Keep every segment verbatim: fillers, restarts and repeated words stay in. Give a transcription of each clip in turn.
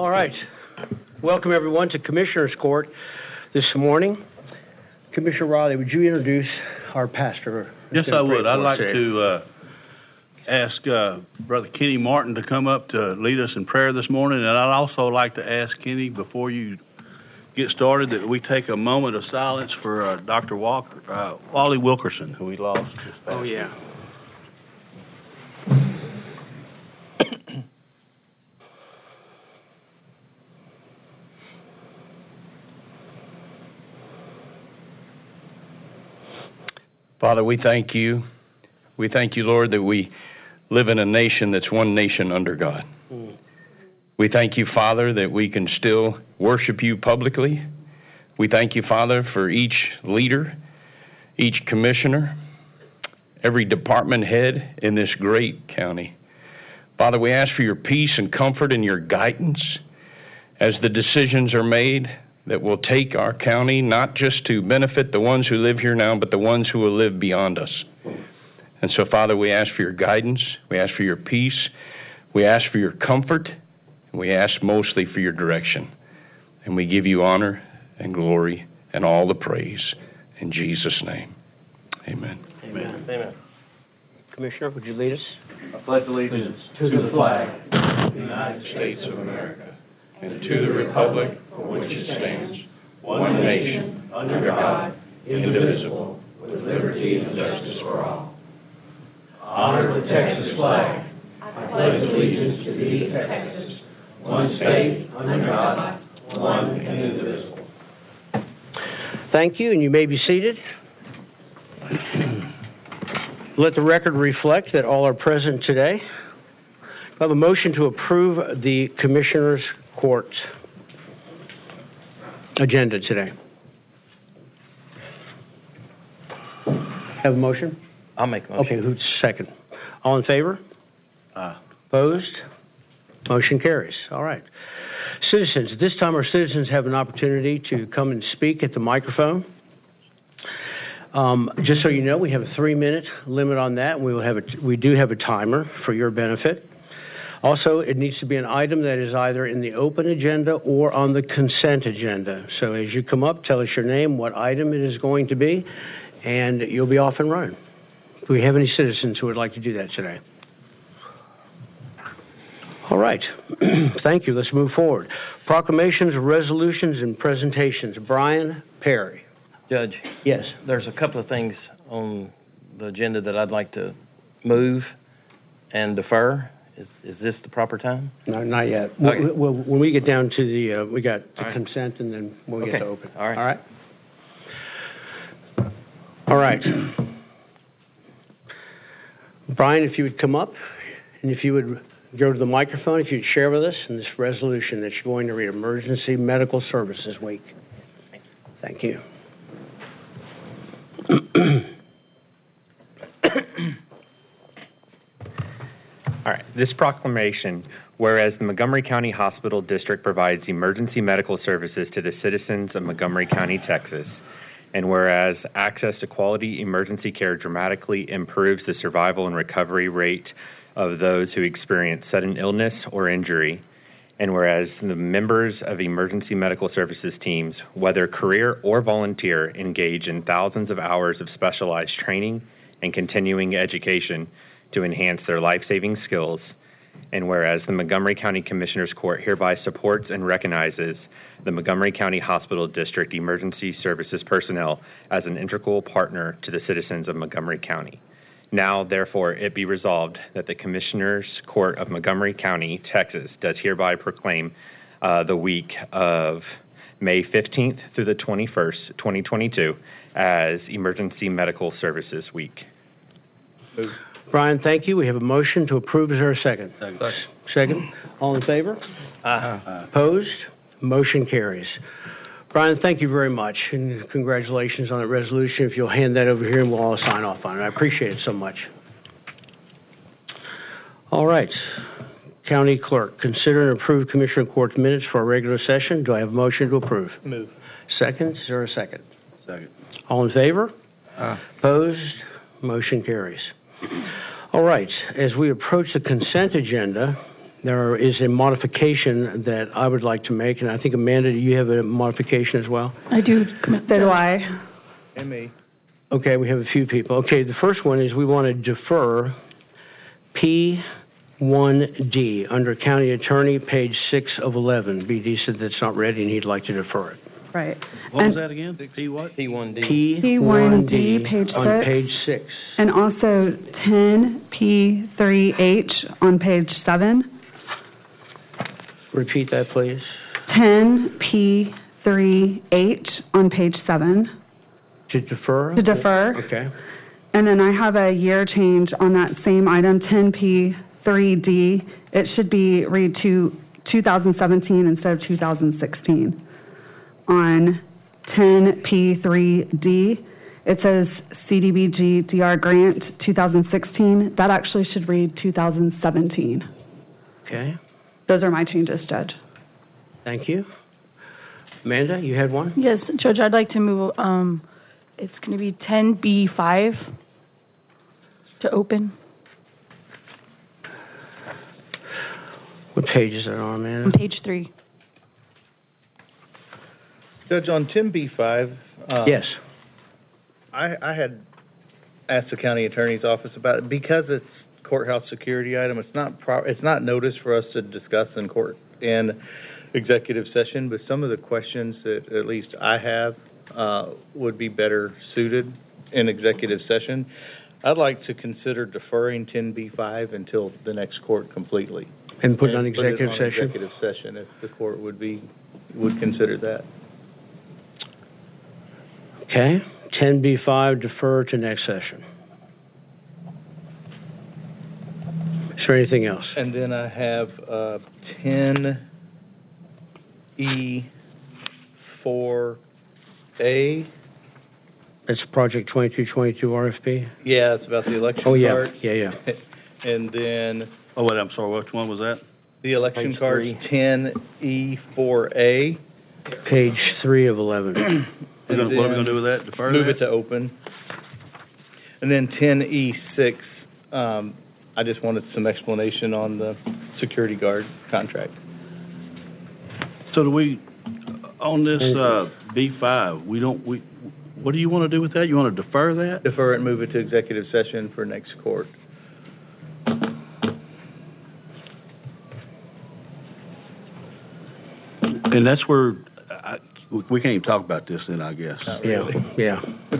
All right. Welcome, everyone, to Commissioner's Court this morning. Commissioner Riley, would you introduce our pastor? Yes, I would. I'd like today. to uh, ask uh, Brother Kenny Martin to come up to lead us in prayer this morning, and I'd also like to ask Kenny, before you get started, that we take a moment of silence for uh, Doctor Walker, uh, Wally Wilkerson, who we lost this past Oh, yeah. week. Father, we thank you. We thank you, Lord, that we live in a nation that's one nation under God. Mm. We thank you, Father, that we can still worship you publicly. We thank you, Father, for each leader, each commissioner, every department head in this great county. Father, we ask for your peace and comfort and your guidance as the decisions are made that will take our county not just to benefit the ones who live here now, but the ones who will live beyond us. And so, Father, we ask for your guidance. We ask for your peace. We ask for your comfort. And we ask mostly for your direction. And we give you honor and glory and all the praise. In Jesus' name, amen. Amen. Amen. Commissioner, would you lead us? I pledge allegiance to the flag of the United States of America and to the republic for which it stands, one nation, under God, indivisible, with liberty and justice for all. Honor the Texas flag. I pledge allegiance to thee, Texas, one state, under God, one and indivisible. Thank you, and you may be seated. Let the record reflect that all are present today. I have a motion to approve the Commissioner's Court agenda today. Have a motion? I'll make a motion. Okay, who's second? All in favor? Uh, Opposed? Motion carries. All right. Citizens, at this time our citizens have an opportunity to come and speak at the microphone. Um, just so you know, we have a three-minute limit on that. We will have a, we do have a timer for your benefit. Also, it needs to be an item that is either in the open agenda or on the consent agenda. So as you come up, tell us your name, what item it is going to be, and you'll be off and running. Do we have any citizens who would like to do that today? All right. Thank you. Let's move forward. Proclamations, resolutions, and presentations. Brian Perry. Judge. Yes. There's a couple of things on the agenda that I'd like to move and defer. Is, is this the proper time? No, not yet. Okay. We'll, when we get down to the, uh, we got the right. consent, and then we'll okay. get to open. All right. All right. All right. Brian, if you would come up, and if you would go to the microphone, if you'd share with us in this resolution that you're going to read, Emergency Medical Services Week. Thank you. All right. This proclamation, whereas the Montgomery County Hospital District provides emergency medical services to the citizens of Montgomery County, Texas, and whereas access to quality emergency care dramatically improves the survival and recovery rate of those who experience sudden illness or injury, and whereas the members of emergency medical services teams, whether career or volunteer, engage in thousands of hours of specialized training and continuing education to enhance their life-saving skills, and whereas the Montgomery County Commissioner's Court hereby supports and recognizes the Montgomery County Hospital District Emergency Services personnel as an integral partner to the citizens of Montgomery County. Now, therefore, it be resolved that the Commissioner's Court of Montgomery County, Texas, does hereby proclaim uh, the week of May fifteenth through the twenty-first, twenty twenty-two, as Emergency Medical Services Week. Brian, thank you. We have a motion to approve. Is there a second? Second. Second. All in favor? Uh, Opposed? Motion carries. Brian, thank you very much, and congratulations on that resolution. If you'll hand that over here, and we'll all sign off on it. I appreciate it so much. All right. County Clerk, consider and approve Commissioner Court minutes for our regular session. Do I have a motion to approve? Move. Second. Is there a second? Second. All in favor? Uh. Opposed? Motion carries. All right. As we approach the consent agenda, there is a modification that I would like to make, and I think, Amanda, do you have a modification as well? I do. So do I. And me. Okay, we have a few people. Okay, the first one is we want to defer P one D under County Attorney, page six of eleven. B D said that's not ready and he'd like to defer it. Right. What And was that again? P what? P one D. P one D page on six. page six. And also ten P three H on page seven. Repeat that, please. ten P three H on page seven. To defer? To defer. Okay. And then I have a year change on that same item, ten P three D. It should be read to two thousand seventeen instead of two thousand sixteen. On ten P three D, it says C D B G D R grant two thousand sixteen. That actually should read two thousand seventeen. Okay. Those are my changes, Judge. Thank you. Amanda, you had one? Yes, Judge, I'd like to move, um, it's going to be ten B five to open What page is that on, Amanda? on page three. Judge, on ten B five, um, Yes. I, I had asked the county attorney's office about it because it's courthouse security item. It's not pro, it's not notice for us to discuss in court in executive session, but some of the questions that at least I have uh, would be better suited in executive session. I'd like to consider deferring ten B five until the next court completely. And put it on And put executive on session? Executive session, if the court would be, would consider that. Okay. ten B five, defer to next session. Is there anything else? And then I have uh, ten E four A. That's Project twenty-two twenty-two R F P? Yeah, it's about the election Oh, yeah, cards. yeah, yeah. And then Oh, wait, I'm sorry, which one was that? the election Page cards, three. ten E four A. Page three of eleven. We're gonna, what are we gonna do with that? Defer Move that? it to open. And then ten E six, um, I just wanted some explanation on the security guard contract. So do we, on this, uh, B five, we don't, we, what do you wanna do with that? You wanna defer that? Defer it and move it to executive session for next court. And that's where, I, we can't even talk about this then, I guess. Not Yeah, really. yeah,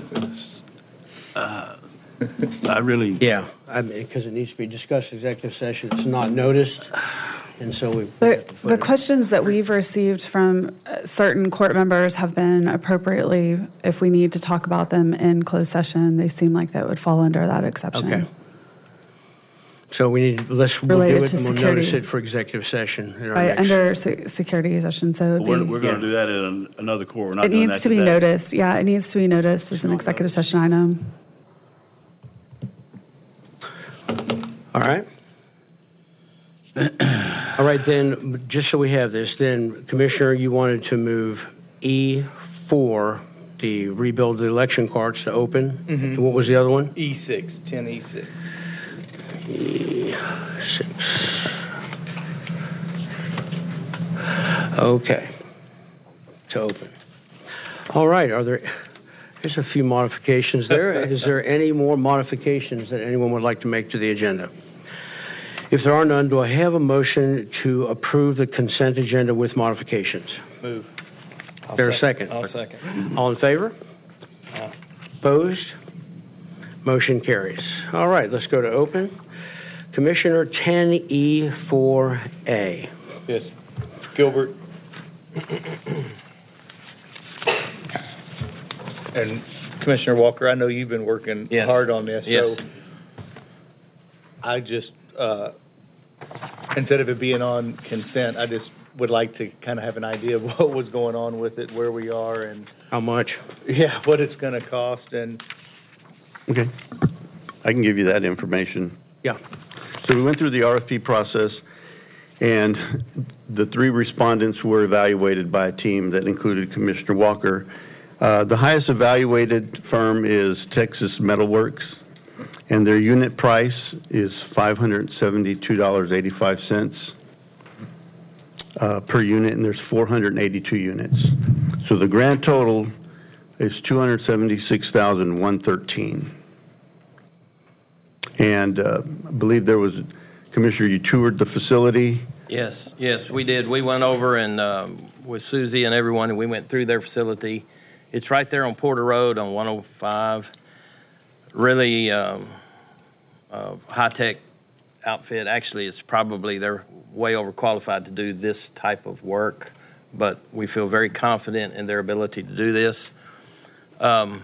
Uh, I really, yeah. I mean, because it needs to be discussed in executive session. It's not noticed, and so we. The, the questions that we've received from uh, certain court members have been appropriately, if we need to talk about them in closed session, they seem like that would fall under that exception. Okay. So we need, let's, we'll do Related it to and we'll notice security. it for executive session. in our Right, next- under se- security session, so it'd we're, be, we're gonna yeah. do that in another court, we're not it doing needs that to be today. noticed, yeah, it needs to be noticed as an executive session item. All right. All right, then, just so we have this, then, Commissioner, you wanted to move E four, the rebuild the election cards to open. Mhm. And what was the other one? E six, ten E six. E six. Okay. To open. All right, are there, there's a few modifications there. Is there any more modifications that anyone would like to make to the agenda? If there are none, do I have a motion to approve the consent agenda with modifications? Move. Is there a second? I'll second. All in favor? Opposed? Motion carries. All right, let's go to open. Commissioner ten E four A. Yes. Gilbert. And Commissioner Walker, I know you've been working Yes. hard on this, Yes. so I just, uh, instead of it being on consent, I just would like to kind of have an idea of what was going on with it, where we are, and, How much? yeah, what it's gonna cost, and Okay. I can give you that information. Yeah. So we went through the R F P process, and the three respondents were evaluated by a team that included Commissioner Walker. Uh, the highest evaluated firm is Texas Metalworks, and their unit price is five hundred seventy-two dollars and eighty-five cents. uh, per unit, and there's four hundred eighty-two units. So the grand total is two hundred seventy-six thousand one hundred thirteen. And uh, I believe there was, Commissioner, you toured the facility. Yes, yes, we did. We went over and, um, with Susie and everyone, and we went through their facility. It's right there on Porter Road on one oh five. Really, um, uh, high-tech outfit. Actually, it's probably, they're way overqualified to do this type of work, but we feel very confident in their ability to do this. Um,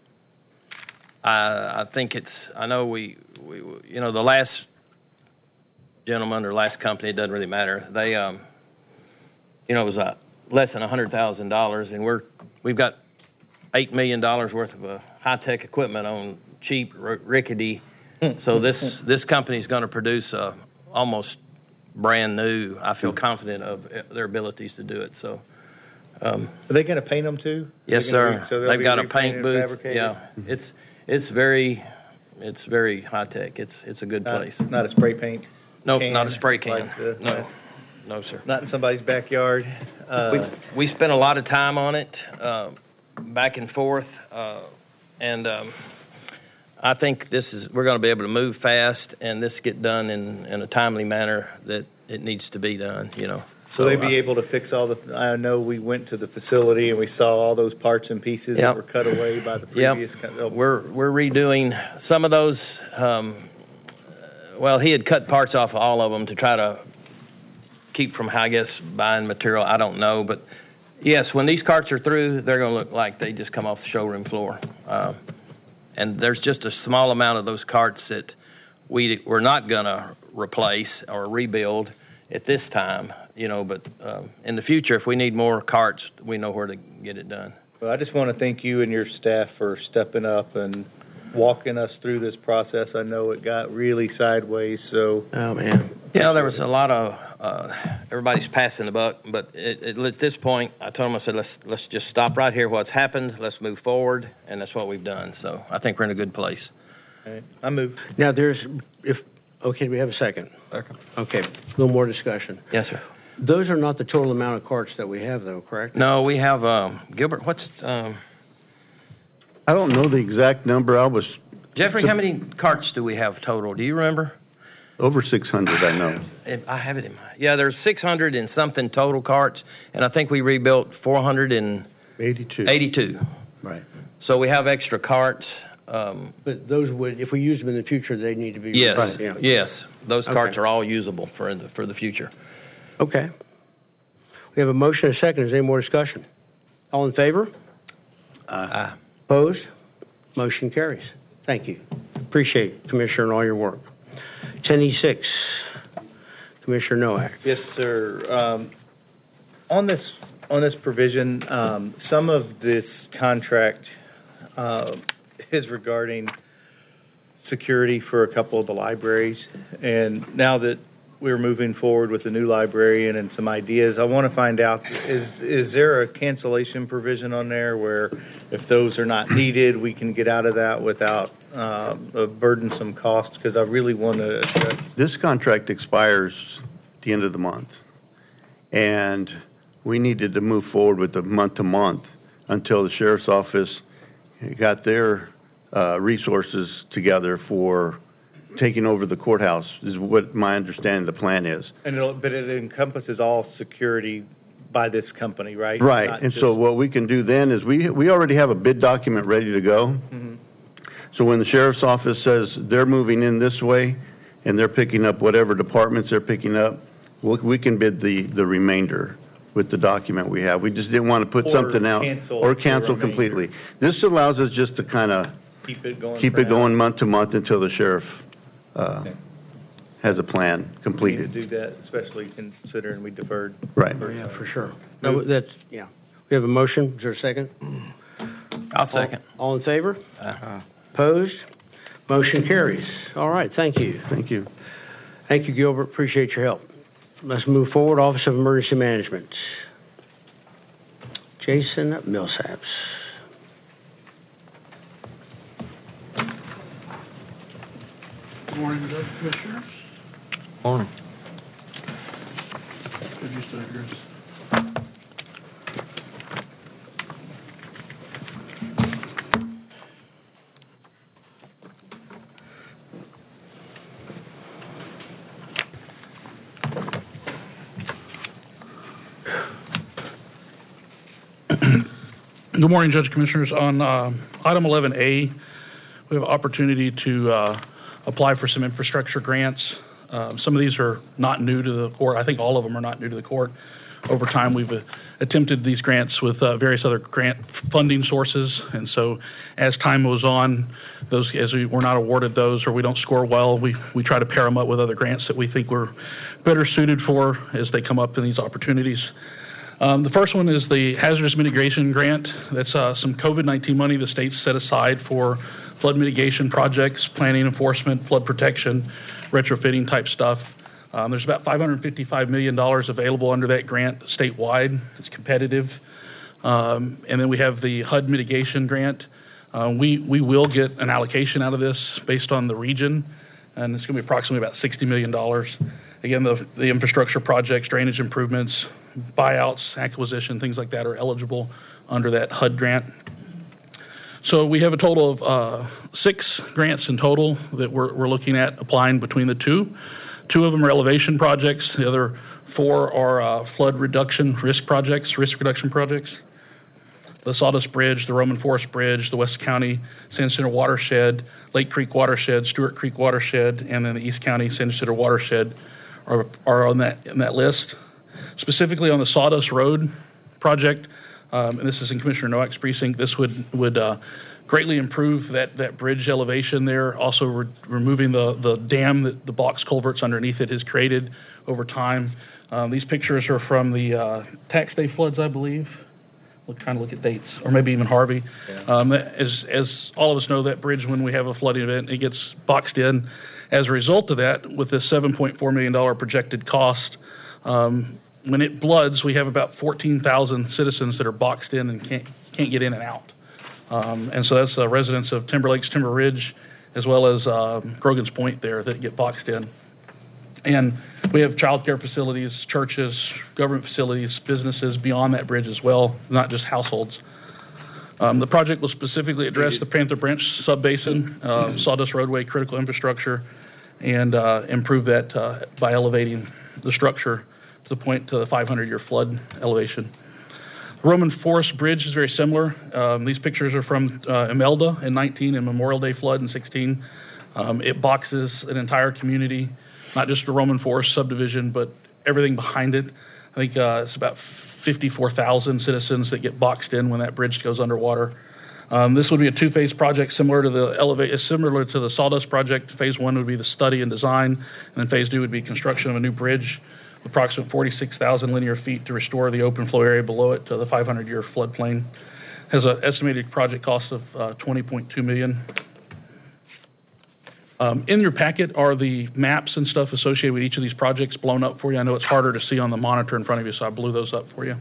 I, I think it's, I know we, we, you know, the last gentleman or last company, it doesn't really matter. They, um, you know, it was uh, less than a hundred thousand dollars, and we're, we've got eight million dollars worth of uh, high-tech equipment on cheap, r- rickety. So this, this company's gonna produce, uh, almost brand new. I feel confident of uh, their abilities to do it, so. Um, Are they gonna paint them too? yes, They're gonna sir. re- so they'll They've be got a repainted, paint booth. fabricated? Yeah, it's, it's very, it's very high-tech. It's, it's a good Not- place. Not a spray paint? Nope, can, not a spray can. like the- No, no, sir. Not in somebody's backyard? Uh, We, we spent a lot of time on it, uh, back and forth, uh, and, um, I think this is, we're gonna be able to move fast and this get done in, in a timely manner that it needs to be done, you know. Will they So, be able to fix all the, I know we went to the facility and we saw all those parts and pieces Yep. that were cut away by the Yep. previous. co- oh, We're, we're redoing some of those, um, well, he had cut parts off of all of them to try to keep from, I guess, buying material, I don't know, but yes, when these carts are through, they're gonna look like they just come off the showroom floor. Uh, and there's just a small amount of those carts that we, we're not gonna replace or rebuild at this time, you know, but, um, in the future, if we need more carts, we know where to get it done. Well, I just want to thank you and your staff for stepping up and walking us through this process. I know it got really sideways, so. Oh, man. You know, there was a lot of, uh, everybody's passing the buck, but it, it, at this point, I told them, I said, let's, let's just stop right here, what's happened, let's move forward, and that's what we've done, so I think we're in a good place. All right, I move. Now, there's, if, okay, do we have a second? Second. Okay, a little more discussion. Yes, sir. Those are not the total amount of carts that we have, though, correct? No, we have, um, Gilbert, what's, um, I don't know the exact number. I was Jeffrey, how many carts do we have total, do you remember? over six hundred, I know. If I have it in my, yeah, there's six hundred and something total carts, and I think we rebuilt four hundred and eighty-two. eighty-two. Right. So we have extra carts, um, But those would, if we use them in the future, they need to be. yes, replaced, yeah. yes, those carts Okay. are all usable for the, for the future. Okay. We have a motion and a second. Is there any more discussion? All in favor? Aye. Opposed? Motion carries. Thank you. Appreciate, Commissioner, and all your work. Ten E six, Commissioner Noack. Yes, sir. Um, on this, on this provision, um, some of this contract, uh, is regarding security for a couple of the libraries. And now that we're moving forward with the new librarian and some ideas, I want to find out, is, is there a cancellation provision on there where if those are not needed, we can get out of that without, um, a burdensome cost? Because I really want to address. This contract expires at the end of the month, and we needed to move forward with the month-to-month until the sheriff's office got their uh, resources together for taking over the courthouse, is what my understanding of the plan is. And it'll, but it encompasses all security by this company, right? Right, Not and just- so what we can do then is, we, we already have a bid document ready to go. Mhm. So when the sheriff's office says they're moving in this way, and they're picking up whatever departments they're picking up, we, we can bid the, the remainder with the document we have. We just didn't want to put Or something out. cancel Or the cancel remainder. completely. This allows us just to kind of Keep it going. keep for it now. going month to month until the sheriff, uh, Okay. has a plan We need to completed. do that, especially considering we deferred. Right. Oh, yeah, for sure. No, that's, yeah. We have a motion. Is there a second? I'll second. All all in favor? Aye. Opposed? Motion carries. All right, thank you. Thank you. Thank you, Gilbert. Appreciate your help. Let's move forward. Office of Emergency Management. Jason Millsaps. Morning, Commissioners. Morning. Good morning, Judge Commissioners. On uh, item eleven A, we have an opportunity to uh, apply for some infrastructure grants. Um, some of these are not new to the court. I think all of them are not new to the court. Over time, we've uh, attempted these grants with uh, various other grant funding sources, and so as time moves on, those as we, we're not awarded those or we don't score well, we, we try to pair them up with other grants that we think we're better suited for as they come up in these opportunities. Um, the first one is the Hazardous Mitigation Grant. That's uh, some COVID nineteen money the state's set aside for flood mitigation projects, planning, enforcement, flood protection, retrofitting type stuff. Um, there's about five hundred fifty-five million dollars available under that grant statewide. It's competitive. Um, and then we have the H U D Mitigation Grant. Uh, we, we will get an allocation out of this based on the region, and it's going to be approximately about sixty million dollars. Again, the, the infrastructure projects, drainage improvements, buyouts, acquisition, things like that are eligible under that H U D grant. So we have a total of uh, six grants in total that we're, we're looking at applying between the two. Two of them are elevation projects. The other four are uh, flood reduction risk projects, risk reduction projects. The Sawdust Bridge, the Roman Forest Bridge, the West County Sand Center Watershed, Lake Creek Watershed, Stewart Creek Watershed, and then the East County Sand Center Watershed are, are on that, in that list. Specifically on the Sawdust Road project, um, and this is in Commissioner Nowak's precinct, this would, would uh, greatly improve that, that bridge elevation there, also re removing the, the dam that the box culverts underneath it has created over time. Um, these pictures are from the uh, tax day floods, I believe. We're trying to look at dates, or maybe even Harvey. Yeah. Um, as, as all of us know, that bridge, when we have a flooding event, it gets boxed in. As a result of that, with this seven point four million dollar projected cost, um, when it bloods, we have about fourteen thousand citizens that are boxed in and can't, can't get in and out. Um, and so that's uh, residents of Timber Lakes, Timber Ridge, as well as uh, Grogan's Point there that get boxed in. And we have child care facilities, churches, government facilities, businesses beyond that bridge as well, not just households. Um, the project will specifically address the Panther Branch subbasin, uh, Sawdust Roadway, critical infrastructure, and uh, improve that uh, by elevating the structure to the point to the five hundred year flood elevation. The Roman Forest Bridge is very similar. Um, these pictures are from uh, Imelda in nineteen and Memorial Day flood in sixteen. Um, it boxes an entire community, not just the Roman Forest subdivision, but everything behind it. I think uh, it's about fifty-four thousand citizens that get boxed in when that bridge goes underwater. Um, this would be a two-phase project similar to the elevate, similar to the Sawdust project. Phase one would be the study and design, and then phase two would be construction of a new bridge, approximately forty-six thousand linear feet to restore the open flow area below it to the five hundred year floodplain. Has an estimated project cost of uh, twenty point two million dollars. Um, in your packet are the maps and stuff associated with each of these projects blown up for you. I know it's harder to see on the monitor in front of you, so I blew those up for you.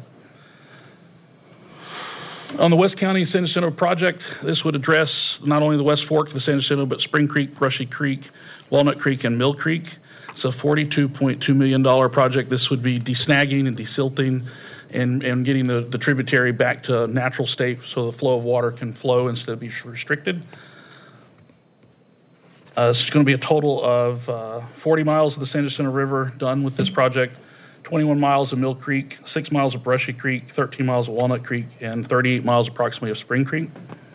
On the West County San Jacinto project, this would address not only the West Fork of the San Jacinto, but Spring Creek, Brushy Creek, Walnut Creek, and Mill Creek. It's a forty-two point two million dollar project. This would be desnagging and desilting and, and getting the, the tributary back to a natural state so the flow of water can flow instead of be restricted. Uh, it's going to be a total of uh, forty miles of the San Jacinto River done with this project, twenty-one miles of Mill Creek, six miles of Brushy Creek, thirteen miles of Walnut Creek, and thirty-eight miles approximately of Spring Creek.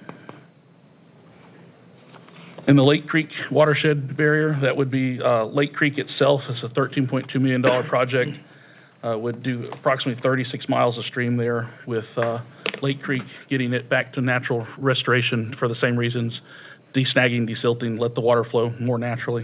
In the Lake Creek watershed barrier, that would be uh, Lake Creek itself. It's a thirteen point two million dollar project. Uh, would do approximately thirty-six miles of stream there, with uh, Lake Creek getting it back to natural restoration for the same reasons, desnagging, desilting, let the water flow more naturally.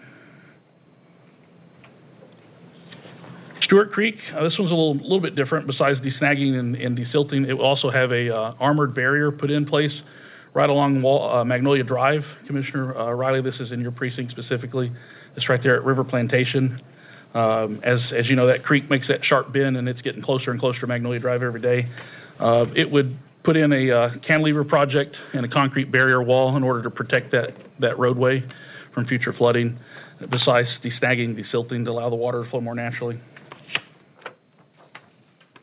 Stewart Creek, uh, this one's a little, little bit different. Besides desnagging and, and desilting, it will also have a uh, armored barrier put in place right along Wall, uh, Magnolia Drive. Commissioner uh, Riley, this is in your precinct specifically. It's right there at River Plantation. Um, as, as you know, that creek makes that sharp bend, and it's getting closer and closer to Magnolia Drive every day. Uh, it would put in a uh, cantilever project and a concrete barrier wall in order to protect that, that roadway from future flooding, besides desnagging, desilting to allow the water to flow more naturally.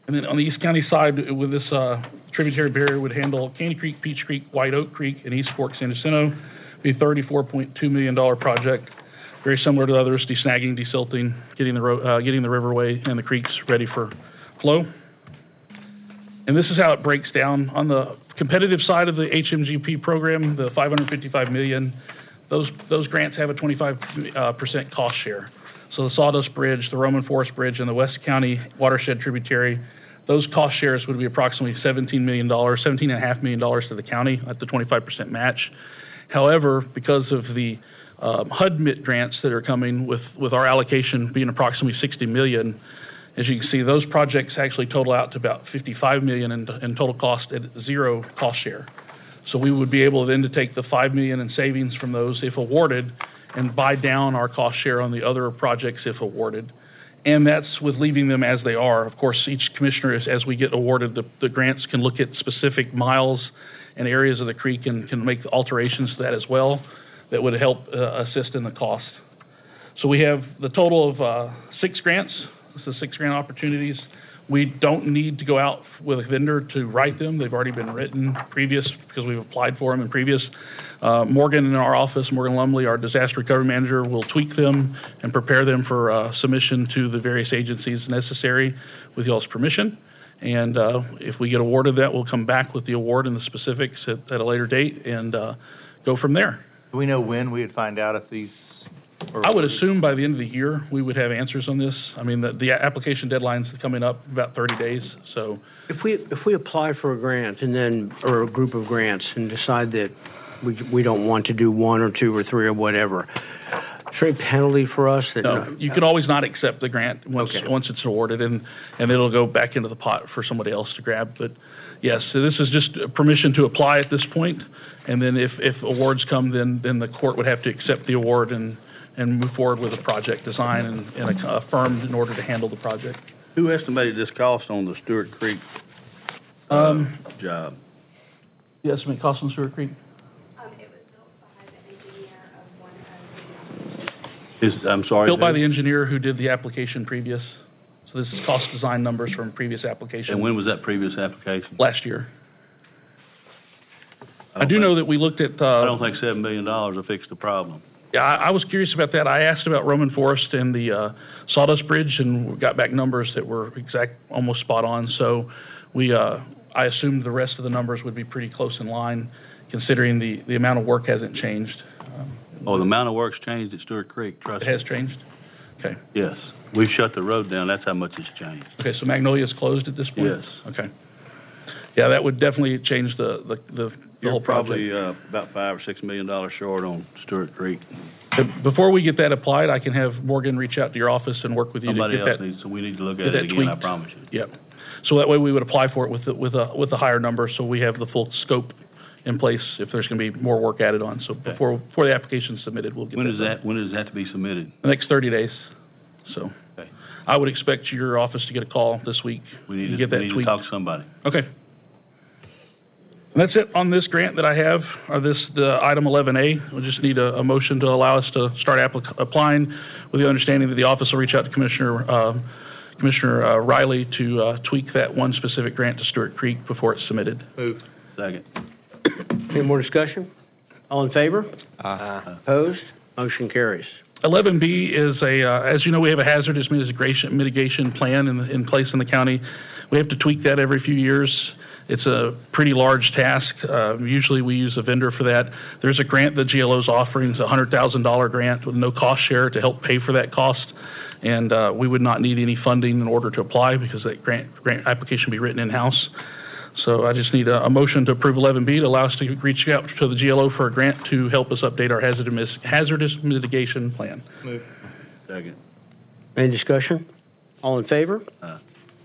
And then on the East County side, with this uh, tributary barrier would handle Caney Creek, Peach Creek, White Oak Creek, and East Fork San Jacinto. Be a thirty-four point two million dollars project, very similar to others, desnagging, desilting, getting the, ro uh, getting the riverway and the creeks ready for flow. And this is how it breaks down. On the competitive side of the H M G P program, the five hundred fifty-five million dollars, those, those grants have a twenty-five percent uh, cost share. So the Sawdust Bridge, the Roman Forest Bridge, and the West County Watershed Tributary, those cost shares would be approximately seventeen million dollars, seventeen point five million dollars to the county at the twenty-five percent match. However, because of the um, H U D M I T grants that are coming with, with our allocation being approximately sixty million dollars, as you can see, those projects actually total out to about fifty-five million dollars in, in total cost at zero cost share. So we would be able then to take the five million dollars in savings from those if awarded and buy down our cost share on the other projects if awarded. And that's with leaving them as they are. Of course, each commissioner, as, as we get awarded the, the grants, can look at specific miles and areas of the creek and can make alterations to that as well that would help uh, assist in the cost. So we have the total of uh, six grants. This is six grant opportunities. We don't need to go out with a vendor to write them. They've already been written previous because we've applied for them in previous. Uh, Morgan in our office, Morgan Lumley, our disaster recovery manager, will tweak them and prepare them for uh, submission to the various agencies necessary with y'all's permission. And uh, if we get awarded that, we'll come back with the award and the specifics at, at a later date and uh, go from there. Do we know when we would find out if these? Or I would assume by the end of the year, we would have answers on this. I mean, the, the application deadline's coming up about thirty days, so. If we, if we apply for a grant and then, or a group of grants and decide that we, we don't want to do one or two or three or whatever, is there any penalty for us that? No, you can always not accept the grant once, Okay. once it's awarded, and, and it'll go back into the pot for somebody else to grab. But yes, so this is just permission to apply at this point, and then if, if awards come, then, then the court would have to accept the award and, and move forward with a project design and, and a, a firm in order to handle the project. Who estimated this cost on the Stewart Creek uh, Um, job? The estimate cost on Stewart Creek? Is, I'm sorry. Built by who? the engineer who did the application previous. So this is cost design numbers from previous application. And when was that previous application? Last year. I, don't do think- know that we looked at, uh. I don't think seven million dollars will fix the problem. Yeah, I, I was curious about that. I asked about Roman Forest and the, uh, Sawdust Bridge and we got back numbers that were exact, almost spot on. So we, uh, I assumed the rest of the numbers would be pretty close in line considering the, the amount of work hasn't changed. Um, Oh, the amount of work's changed at Stewart Creek, trust It me. has changed? Okay. Yes. We've shut the road down. That's how much it's changed. Okay, so Magnolia's closed at this point? Yes. Okay. Yeah, that would definitely change the, the, the the You're whole project. probably, uh, about five or six million dollars short on Stewart Creek. Uh, Before we get that applied, I can have Morgan reach out to your office and work with you to Somebody get else that. needs, so we need to look get at that it again, I tweaked. promise you. Yep. So that way we would apply for it with, the- with a, with a higher number, so we have the full scope in place if there's gonna be more work added on. So before, before the application's submitted, we'll get that When is done. that, when does that to be submitted? The next thirty days, so. Okay. I would expect your office to get a call this week. We need and to, get that we need to tweaked. talk to somebody. Okay. And that's it on this grant that I have, or this, the item eleven A. We just need a, a motion to allow us to start applic- applying with the understanding that the office will reach out to Commissioner, uh, Commissioner uh, Riley to uh, tweak that one specific grant to Stewart Creek before it's submitted. Move. Second. Any more discussion? All in favor? Uh, Opposed? Motion carries. eleven B is a, uh, as you know, we have a hazardous mitigation, mitigation plan in, in place in the county. We have to tweak that every few years. It's a pretty large task. Uh, usually we use a vendor for that. There's a grant that G L O's offering. It's a one hundred thousand dollars grant with no cost share to help pay for that cost. And uh, we would not need any funding in order to apply because that grant, grant application will be written in-house. So I just need a, a motion to approve eleven B to allow us to reach out to the G L O for a grant to help us update our hazardous, hazardous mitigation plan. Move. Second. Any discussion? All in favor? Uh,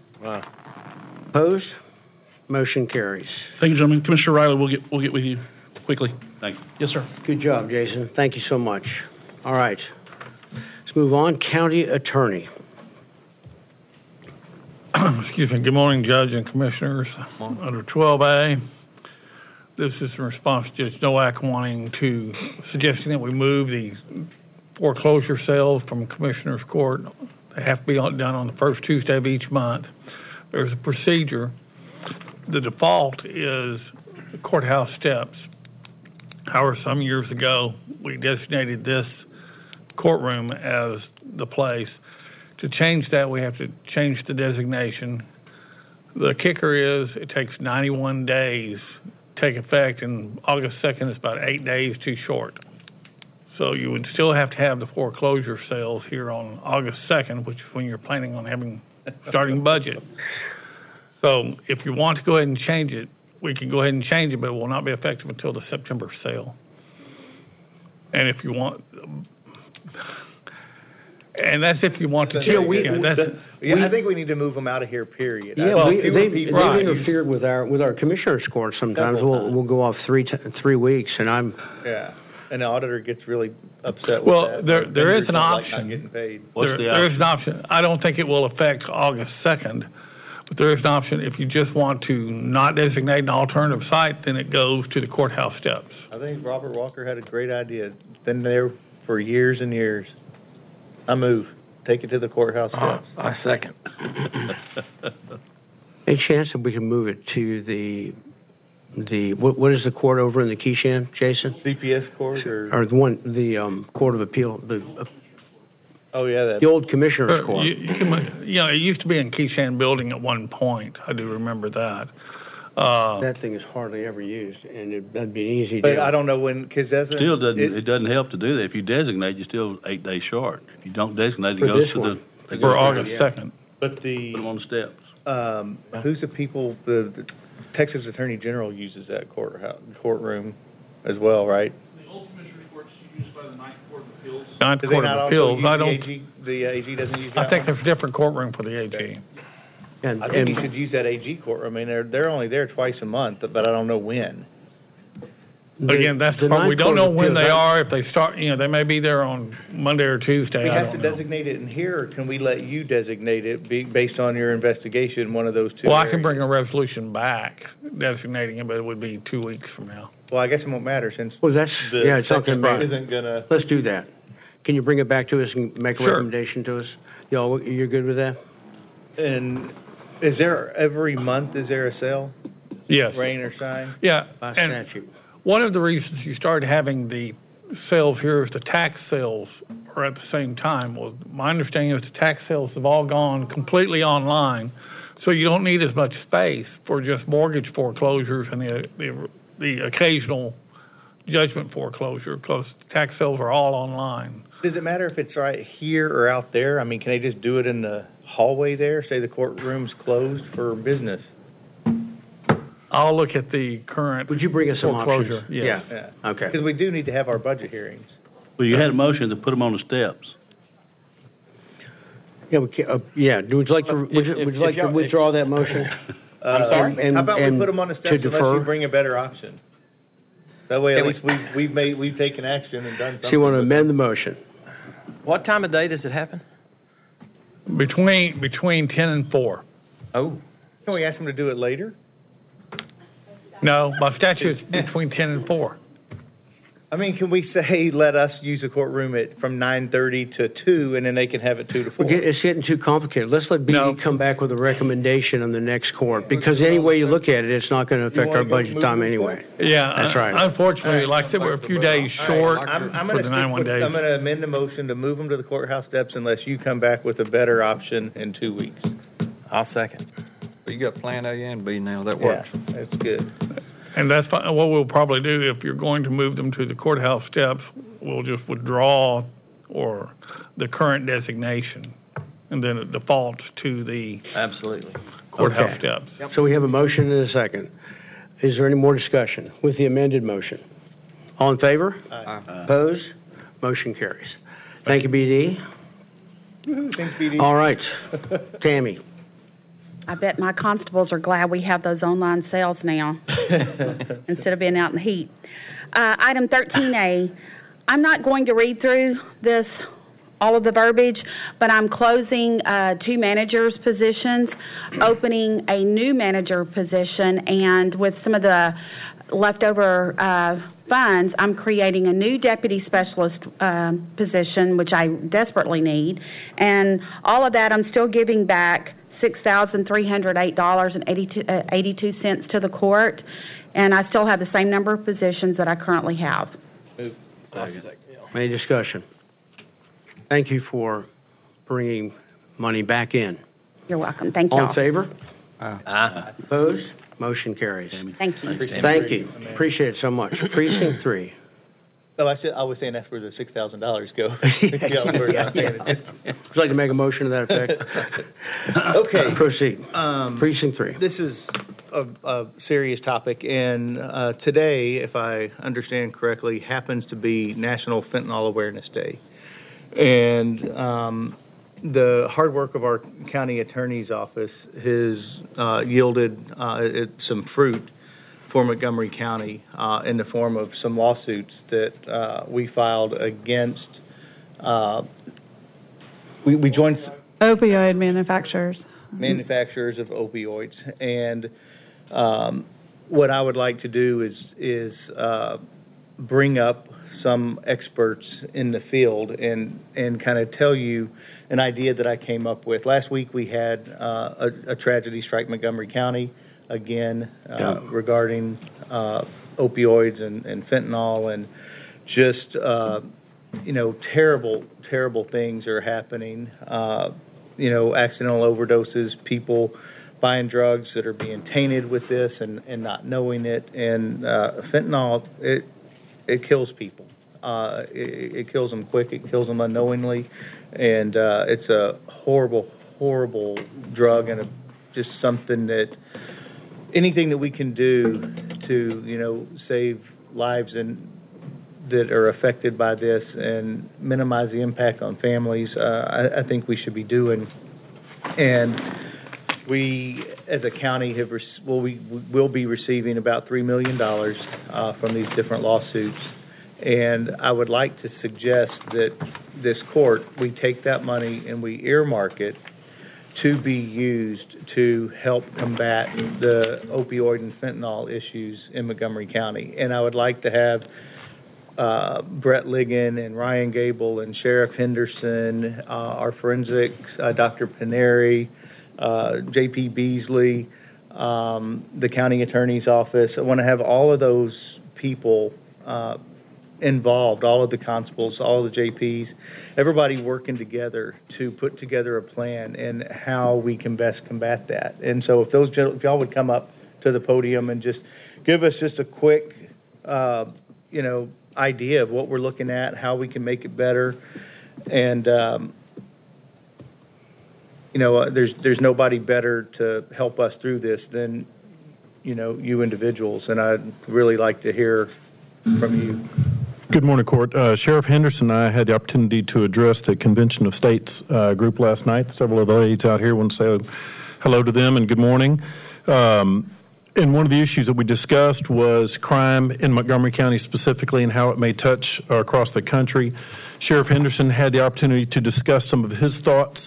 Opposed? Motion carries. Thank you, gentlemen. Commissioner Riley, we'll get, we'll get with you quickly. Thank you. Yes, sir. Good job, Jason. Thank you so much. All right. Let's move on. County Attorney. Excuse me. Good morning, Judge and Commissioners. Under twelve A, this is in response to Judge Nowak wanting to, suggesting that we move the foreclosure sales from Commissioners Court. They have to be on- done on the first Tuesday of each month there's a procedure. The default is courthouse steps. However, some years ago, we designated this courtroom as the place. To change that, we have to change the designation. The kicker is it takes ninety-one days to take effect, and August second is about eight days too short. So you would still have to have the foreclosure sales here on August second, which is when you're planning on having starting budget. So if you want to go ahead and change it, we can go ahead and change it, but it will not be effective until the September sale. And if you want, and that's if you want to change. Yeah, we, yeah, that's, yeah we, I think we need to move them out of here, period. Yeah, Well, we, they've, they've right. interfered with our with our commissioners' court sometimes. Couple We'll times. we'll go off three t- three weeks, and I'm Yeah, and the auditor gets really upset with well, that. there there is Vendors an don't like option. not getting paid. What's there, the there is option? an option. I don't think it will affect August second, but there is an option. If you just want to not designate an alternative site, then it goes to the courthouse steps. I think Robert Walker had a great idea. Been there for years and years. I move. Take it to the courthouse steps. I second. any chance that we can move it to the the what what is the court over in the Keyshan, Jason? C P S court or? Or the one the um, Court of Appeal, the uh, Oh, yeah, that. the old Commissioner's Uh, Court. You, you, can, you know, it used to be in Keyshan Building at one point. I do remember that. Uh, That thing is hardly ever used, and it, that'd be an easy But deal. I don't know when, because doesn't. Still doesn't, it- it doesn't help to do that. If you designate, you're still eight days short. If you don't designate, it For goes this to one. the, they for go to August the- second. But Put them the, on the steps. um, who's the people, the, the Texas Attorney General uses that courthouse, courtroom as well, right? The old Commissioner's Court's used by the Ninth Court of Appeals. Ninth Do they Court not of also Appeals. use I the don't. A G? The uh, A G doesn't use I that think one? there's a different courtroom for the A G. Okay. and, I think and you should use that A G court. I mean, they're, they're only there twice a month, but I don't know when. the- Again, that's the the part. We Ninth don't Court of know when Appeals, they I- are. If they start, you know, they may be there on Monday or Tuesday. We I have to don't know. designate it in here, or can we let you designate it be, based on your investigation, one of those two Well, I can areas? bring a resolution back designating it, but it would be two weeks from now. Well, I guess it won't matter since Well, that's the yeah, it's not second going to matter. isn't gonna. Let's do that. Can you bring it back to us and make a Sure. recommendation to us? Y'all, you're good with that? And is there, every month, is there a sale, Yes. rain or shine? Yeah. By And statute. one of the reasons you started having the sales here is the tax sales are at the same time. Well, my understanding is the tax sales have all gone completely online, so you don't need as much space for just mortgage foreclosures and the the, the occasional judgment foreclosure, because tax sales are all online. Does it matter if it's right here or out there? I mean, can they just do it in the hallway there, say the courtroom's closed for business? I'll look at the current Would you bring us some foreclosure. options? Yes. Yeah. Okay. Because we do need to have our budget hearings. Well, you had a motion to put them on the steps. Yeah, we can, uh, yeah. Would you like to, would you, if- would you if like to y'all- withdraw that motion? I'm sorry? And- How about we and put them on the to steps unless defer? you bring a better option? That way, at Can we- least we've, we've made, we've taken action and done something. So you want to with amend the motion? What time of day does it happen? Between between ten and four. Oh, it. Can we ask them to do it later? No, by statute it's between ten and four. I mean, can we say, let us use the courtroom at, from nine thirty to two, and then they can have it two to four? We're get- It's getting too complicated. Let's let B D No. come back with a recommendation on the next court, because any way you look at it, it's not going to affect wanna our go budget move time this anyway. Yeah, That's uh, right. Unfortunately, like I said, we're a few days short I'm, I'm for gonna the stick ninety-one with, days. I'm gonna amend the motion to move them to the courthouse steps unless you come back with a better option in two weeks. I'll second. But you got Plan A and B now, that Yeah, works. that's good. And that's fi- what we'll probably do, if you're going to move them to the courthouse steps, we'll just withdraw or the current designation, and then it defaults to the Absolutely. courthouse Okay. steps. So we have a motion and a second. Is there any more discussion with the amended motion? All in favor? Aye. Opposed? Motion carries. Thank you, B D. Thanks, B D. All right, Tammy. I bet my constables are glad we have those online sales now, instead of being out in the heat. Uh, item thirteen A, I'm not going to read through this, all of the verbiage, but I'm closing, uh, two managers' positions, opening a new manager position, and with some of the leftover, uh, funds, I'm creating a new deputy specialist, um, position, which I desperately need. And all of that, I'm still giving back six thousand three hundred eight dollars and eighty-two cents to the court, and I still have the same number of positions that I currently have. Any discussion? Thank you for bringing money back in. You're welcome. Thank you. All in favor? Aye. Opposed? Motion carries. Thank you. Thank you. Appreciate it so much. Precinct three. Oh, I said, I was saying that's where the six thousand dollars go. Yeah, yeah. Would you like to make a motion to that effect? Okay. Proceed. Um, Precinct three. This is a, a serious topic, and uh, today, if I understand correctly, happens to be National Fentanyl Awareness Day. And um, the hard work of our county attorney's office has uh, yielded uh, it, some fruit for Montgomery County uh, in the form of some lawsuits that uh, we filed against. Uh, we, we joined Opioid manufacturers. manufacturers of opioids, and um, what I would like to do is is uh, bring up some experts in the field and and kind of tell you an idea that I came up with. Last week we had uh, a, a tragedy strike Montgomery County again uh, Yeah. regarding uh, opioids and, and fentanyl, and just uh, you know terrible terrible things are happening. Uh, you know, accidental overdoses, people buying drugs that are being tainted with this and, and not knowing it. And uh, fentanyl, it it kills people. Uh, it, it kills them quick. It kills them unknowingly. And uh, it's a horrible, horrible drug, and a, just something that anything that we can do to, you know, save lives and that are affected by this and minimize the impact on families, uh, I, I think we should be doing. And we, as a county, have rec- well, we will be receiving about three million dollars uh, from these different lawsuits. And I would like to suggest that this court, we take that money and we earmark it to be used to help combat the opioid and fentanyl issues in Montgomery County. And I would like to have Uh, Brett Ligon and Ryan Gable and Sheriff Henderson, uh, our forensics, uh, Doctor Paneri, uh, J P Beasley, um, the county attorney's office. I want to have all of those people uh, involved, all of the constables, all of the J Ps, everybody working together to put together a plan and how we can best combat that. And so if those, if y'all would come up to the podium and just give us just a quick, uh, you know, idea of what we're looking at, how we can make it better, and um, you know, uh, there's there's nobody better to help us through this than you know you individuals, and I'd really like to hear from you. Good morning, Court. Uh, Sheriff Henderson and I had the opportunity to address the Convention of States uh, group last night. Several of the ladies out here want to say hello to them and good morning. Um, And one of the issues that we discussed was crime in Montgomery County specifically and how it may touch uh, across the country. Sheriff Henderson had the opportunity to discuss some of his thoughts.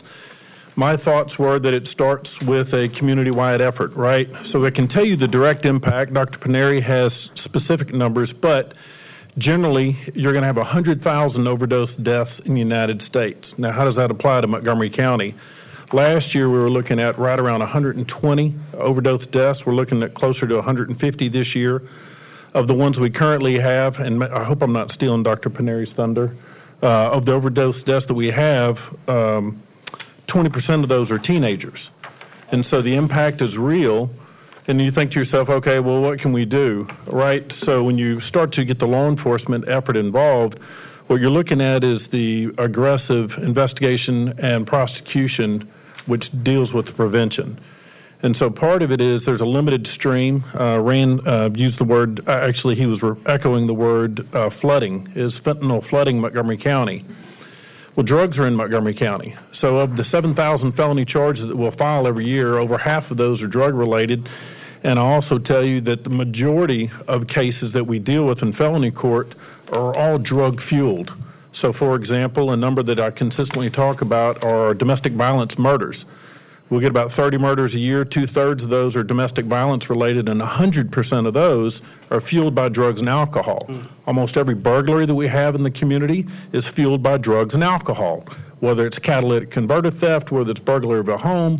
My thoughts were that it starts with a community-wide effort, right? So I can tell you the direct impact. Doctor Paneri has specific numbers, but generally you're going to have one hundred thousand overdose deaths in the United States. Now, how does that apply to Montgomery County? Last year, we were looking at right around one hundred twenty overdose deaths. We're looking at closer to one hundred fifty this year. Of the ones we currently have, and I hope I'm not stealing Doctor Paneri's thunder, uh, of the overdose deaths that we have, um, twenty percent of those are teenagers. And so the impact is real. And you think to yourself, okay, well, what can we do, right? So when you start to get the law enforcement effort involved, what you're looking at is the aggressive investigation and prosecution, which deals with prevention. And so part of it is there's a limited stream. Uh, Rand uh, used the word, uh, actually he was re- echoing the word uh, flooding. Is fentanyl flooding Montgomery County? Well, drugs are in Montgomery County. So of the seven thousand felony charges that we'll file every year, over half of those are drug-related. And I'll also tell you that the majority of cases that we deal with in felony court are all drug-fueled. So, for example, a number that I consistently talk about are domestic violence murders. We get about thirty murders a year. Two-thirds of those are domestic violence related, and one hundred percent of those are fueled by drugs and alcohol. Mm. Almost every burglary that we have in the community is fueled by drugs and alcohol, whether it's catalytic converter theft, whether it's burglary of a home.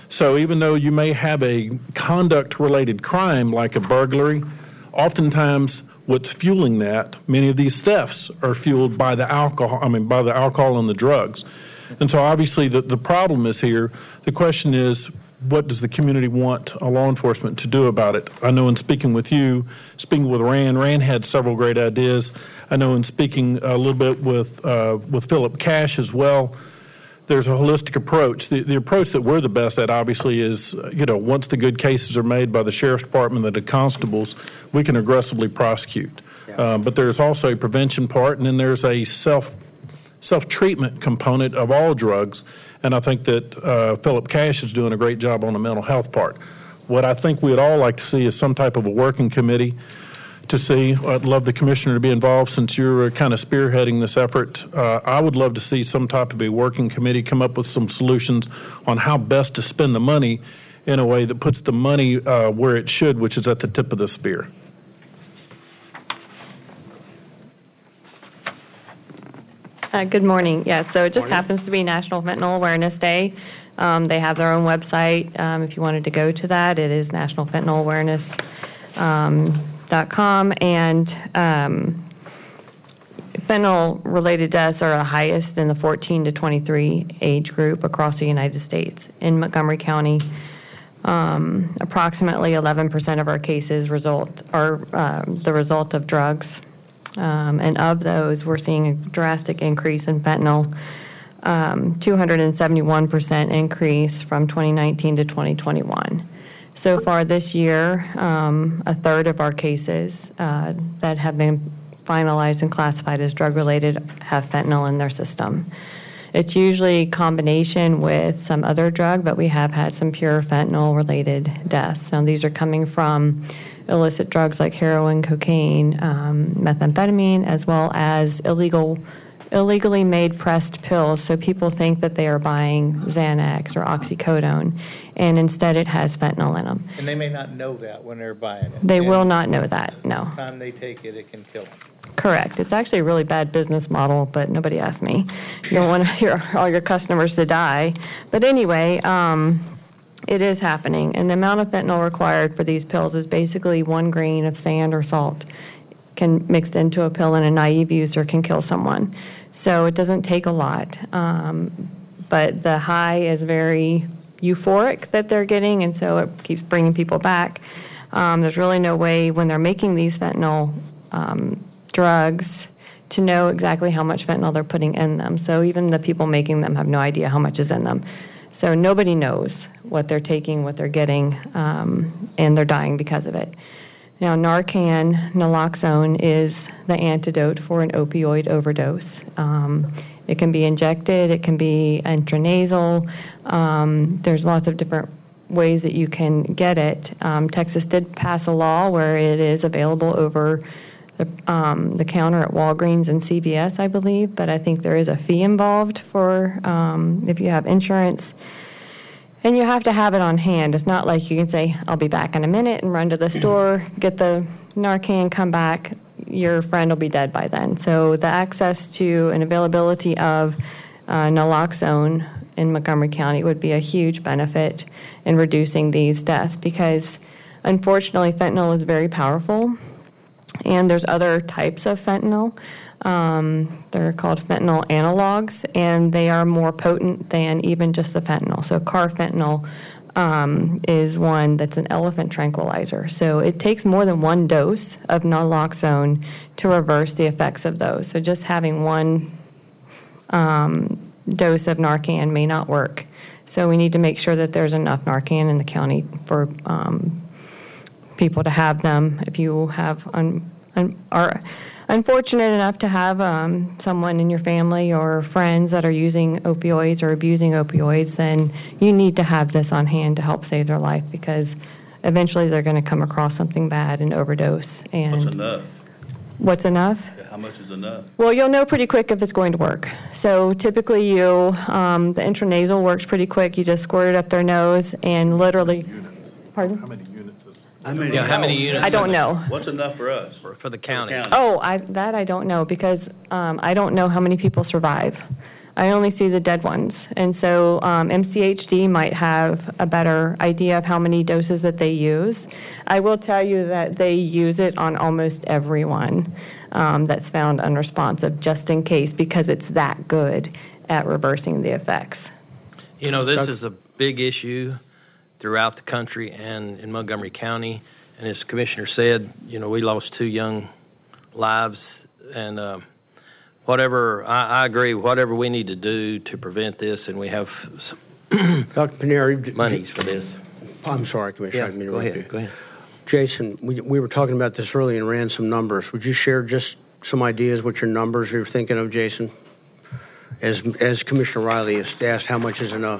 So even though you may have a conduct-related crime like a burglary, oftentimes what's fueling that, many of these thefts are fueled by the alcohol, I mean, by the alcohol and the drugs. And so obviously the, the problem is here. The question is, what does the community want uh, law enforcement to do about it? I know in speaking with you, speaking with Rand, Rand had several great ideas. I know in speaking a little bit with uh, with Philip Cash as well, there's a holistic approach. The, the approach that we're the best at, obviously, is, uh, you know, once the good cases are made by the sheriff's department and the constables, we can aggressively prosecute. Yeah. Um, but there's also a prevention part, and then there's a self self-treatment component of all drugs. And I think that uh, Philip Cash is doing a great job on the mental health part. What I think we'd all like to see is some type of a working committee to see. I'd love the commissioner to be involved since you're kind of spearheading this effort. Uh, I would love to see some type of a working committee come up with some solutions on how best to spend the money in a way that puts the money uh, where it should, which is at the tip of the spear. Uh, good morning. Yeah, so it just Morning. happens to be National Fentanyl Awareness Day. Um, they have their own website. Um, if you wanted to go to that, it is national fentanyl awareness dot com. And um, fentanyl-related deaths are the highest in the fourteen to twenty-three age group across the United States. In Montgomery County, um, approximately eleven percent of our cases result are uh, the result of drugs. Um, and of those, we're seeing a drastic increase in fentanyl, um, two hundred seventy-one percent increase from twenty nineteen to twenty twenty-one. So far this year, um, a third of our cases uh, that have been finalized and classified as drug-related have fentanyl in their system. It's usually a combination with some other drug, but we have had some pure fentanyl-related deaths. Now, these are coming from illicit drugs like heroin, cocaine, um, methamphetamine, as well as illegal, illegally made pressed pills. So people think that they are buying Xanax or oxycodone, and instead it has fentanyl in them. And they may not know that when they're buying it. They and will not know that, no. The time they take it, it can kill them. Correct. It's actually a really bad business model, but nobody asked me. You don't want your, all your customers to die. But anyway, um, it is happening, and the amount of fentanyl required for these pills is basically one grain of sand or salt can mixed into a pill, and a naive user can kill someone. So it doesn't take a lot, um, but the high is very euphoric that they're getting, and so it keeps bringing people back. Um, there's really no way when they're making these fentanyl um, drugs to know exactly how much fentanyl they're putting in them. So even the people making them have no idea how much is in them. So nobody knows what they're taking, what they're getting, um, and they're dying because of it. Now, Narcan, naloxone, is the antidote for an opioid overdose. Um, it can be injected, it can be intranasal. Um, there's lots of different ways that you can get it. Um, Texas did pass a law where it is available over the, um, the counter at Walgreens and C V S, I believe, but I think there is a fee involved for um, if you have insurance. And you have to have it on hand. It's not like you can say, I'll be back in a minute and run to the store, get the Narcan, come back. Your friend will be dead by then. So the access to and availability of uh, naloxone in Montgomery County would be a huge benefit in reducing these deaths because, unfortunately, fentanyl is very powerful, and there's other types of fentanyl. Um, they're called fentanyl analogs, and they are more potent than even just the fentanyl. So carfentanil um, is one that's an elephant tranquilizer. So it takes more than one dose of naloxone to reverse the effects of those. So just having one um, dose of Narcan may not work. So we need to make sure that there's enough Narcan in the county for um, people to have them. If you have un, un, are unfortunate enough to have um, someone in your family or friends that are using opioids or abusing opioids, then you need to have this on hand to help save their life because eventually they're going to come across something bad and overdose. And What's enough? What's enough? How much is enough? Well, you'll know pretty quick if it's going to work. So typically you, um, the intranasal works pretty quick. You just squirt it up their nose and literally, pardon? How many units is How many, Yeah, how many units? I don't know. What's enough for us? For, for the county. Oh, I, that I don't know because um, I don't know how many people survive. I only see the dead ones. And so um, M C H D might have a better idea of how many doses that they use. I will tell you that they use it on almost everyone um, that's found unresponsive, just in case, because it's that good at reversing the effects. You know, this is a big issue throughout the country and in Montgomery County. And as the Commissioner said, you know, we lost two young lives. And uh, whatever, I, I agree, whatever we need to do to prevent this, and we have some Doctor Paneri, monies for this. I'm sorry, Commissioner. I Yeah, didn't mean to go interrupt ahead, you. go ahead. Jason, we, we were talking about this earlier and ran some numbers. Would you share just some ideas what your numbers you're thinking of, Jason? As, as Commissioner Riley has asked, how much is enough?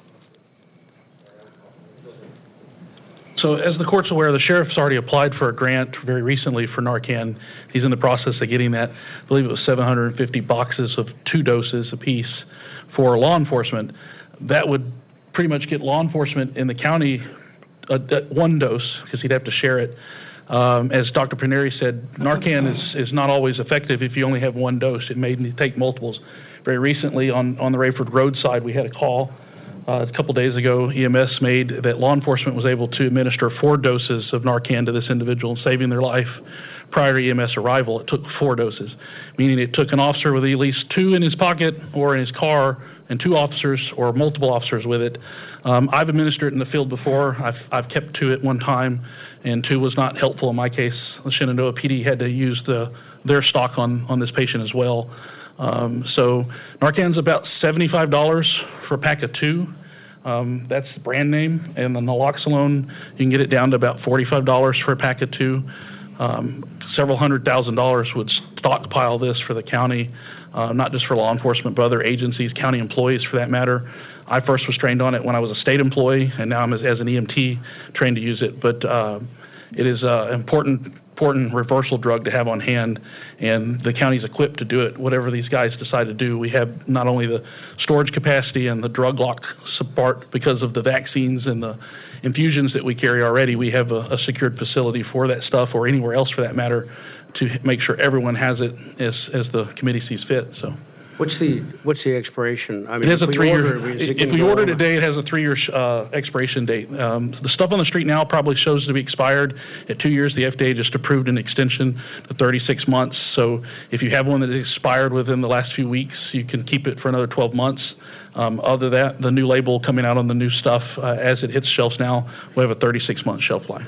So as the court's aware, the sheriff's already applied for a grant very recently for Narcan. He's in the process of getting that. I believe it was seven hundred fifty boxes of two doses apiece for law enforcement. That would pretty much get law enforcement in the county a, a one dose, because he'd have to share it. Um, as Doctor Paneri said, Narcan is, is not always effective if you only have one dose. It may need to take multiples. Very recently on, on the Rayford Road side, we had a call Uh, a couple days ago. E M S made that law enforcement was able to administer four doses of Narcan to this individual, saving their life prior to E M S arrival. It took four doses, meaning it took an officer with at least two in his pocket or in his car, and two officers or multiple officers with it. Um, I've administered it in the field before. I've, I've kept two at one time, and two was not helpful in my case. The Shenandoah P D had to use the their stock on, on this patient as well. Um, so Narcan's about seventy-five dollars for a pack of two. Um, that's the brand name. And the naloxone, you can get it down to about forty-five dollars for a pack of two. Um, several hundred thousand dollars would stockpile this for the county, uh, not just for law enforcement, but other agencies, county employees for that matter. I first was trained on it when I was a state employee, and now I'm as, as an E M T trained to use it. But uh, it is an important important reversal drug to have on hand, and the county's equipped to do it, whatever these guys decide to do. We have not only the storage capacity and the drug lock support because of the vaccines and the infusions that we carry already. We have a, a secured facility for that stuff, or anywhere else for that matter, to make sure everyone has it as, as the committee sees fit. So. What's the what's the expiration? I mean, it has if a we three-year. order it, is it If gonna we go order on? today, it has a three-year uh, expiration date. Um, the stuff on the street now probably shows to be expired at two years. The F D A just approved an extension to thirty-six months. So if you have one that expired within the last few weeks, you can keep it for another twelve months. Um, other than that, the new label coming out on the new stuff uh, as it hits shelves now will have a thirty-six month shelf life.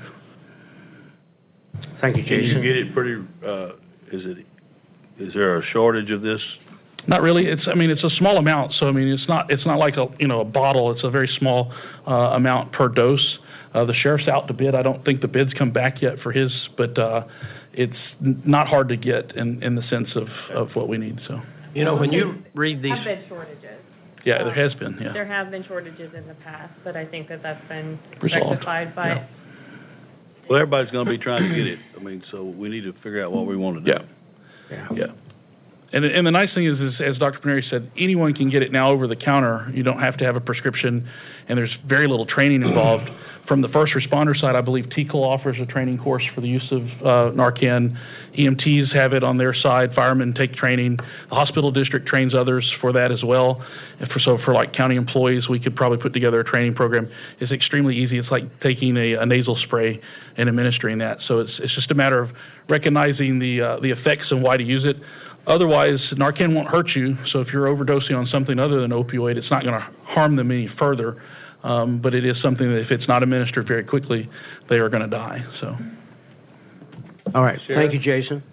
Thank you, Can you Jason. get it pretty, uh, is it, is there a shortage of this? Not really. It's, I mean, it's a small amount, so I mean, it's not, it's not like a, you know, a bottle. It's a very small uh, amount per dose. Uh, the sheriff's out to bid. I don't think the bids come back yet for his, but uh, it's n- not hard to get in, in the sense of, of what we need. So, You know, when you read these, Have been shortages. yeah, there has been. Yeah, There have been shortages in the past, but I think that that's been Resolved. rectified by. Yeah. Well, everybody's gonna be trying to get it. I mean, so we need to figure out what we want to do. Yeah. Yeah. And, and the nice thing is, is, as Doctor Paneri said, anyone can get it now over the counter. You don't have to have a prescription, and there's very little training involved. From the first responder side, I believe T C L offers a training course for the use of uh, Narcan. E M Ts have it on their side. Firemen take training. The hospital district trains others for that as well. And for, so for like county employees, we could probably put together a training program. It's extremely easy. It's like taking a, a nasal spray and administering that. So it's it's just a matter of recognizing the uh, the effects and why to use it. Otherwise, Narcan won't hurt you, so if you're overdosing on something other than opioid, it's not going to harm them any further, um, but it is something that if it's not administered very quickly, they are going to die. So. All right. Sheriff? Thank you, Jason.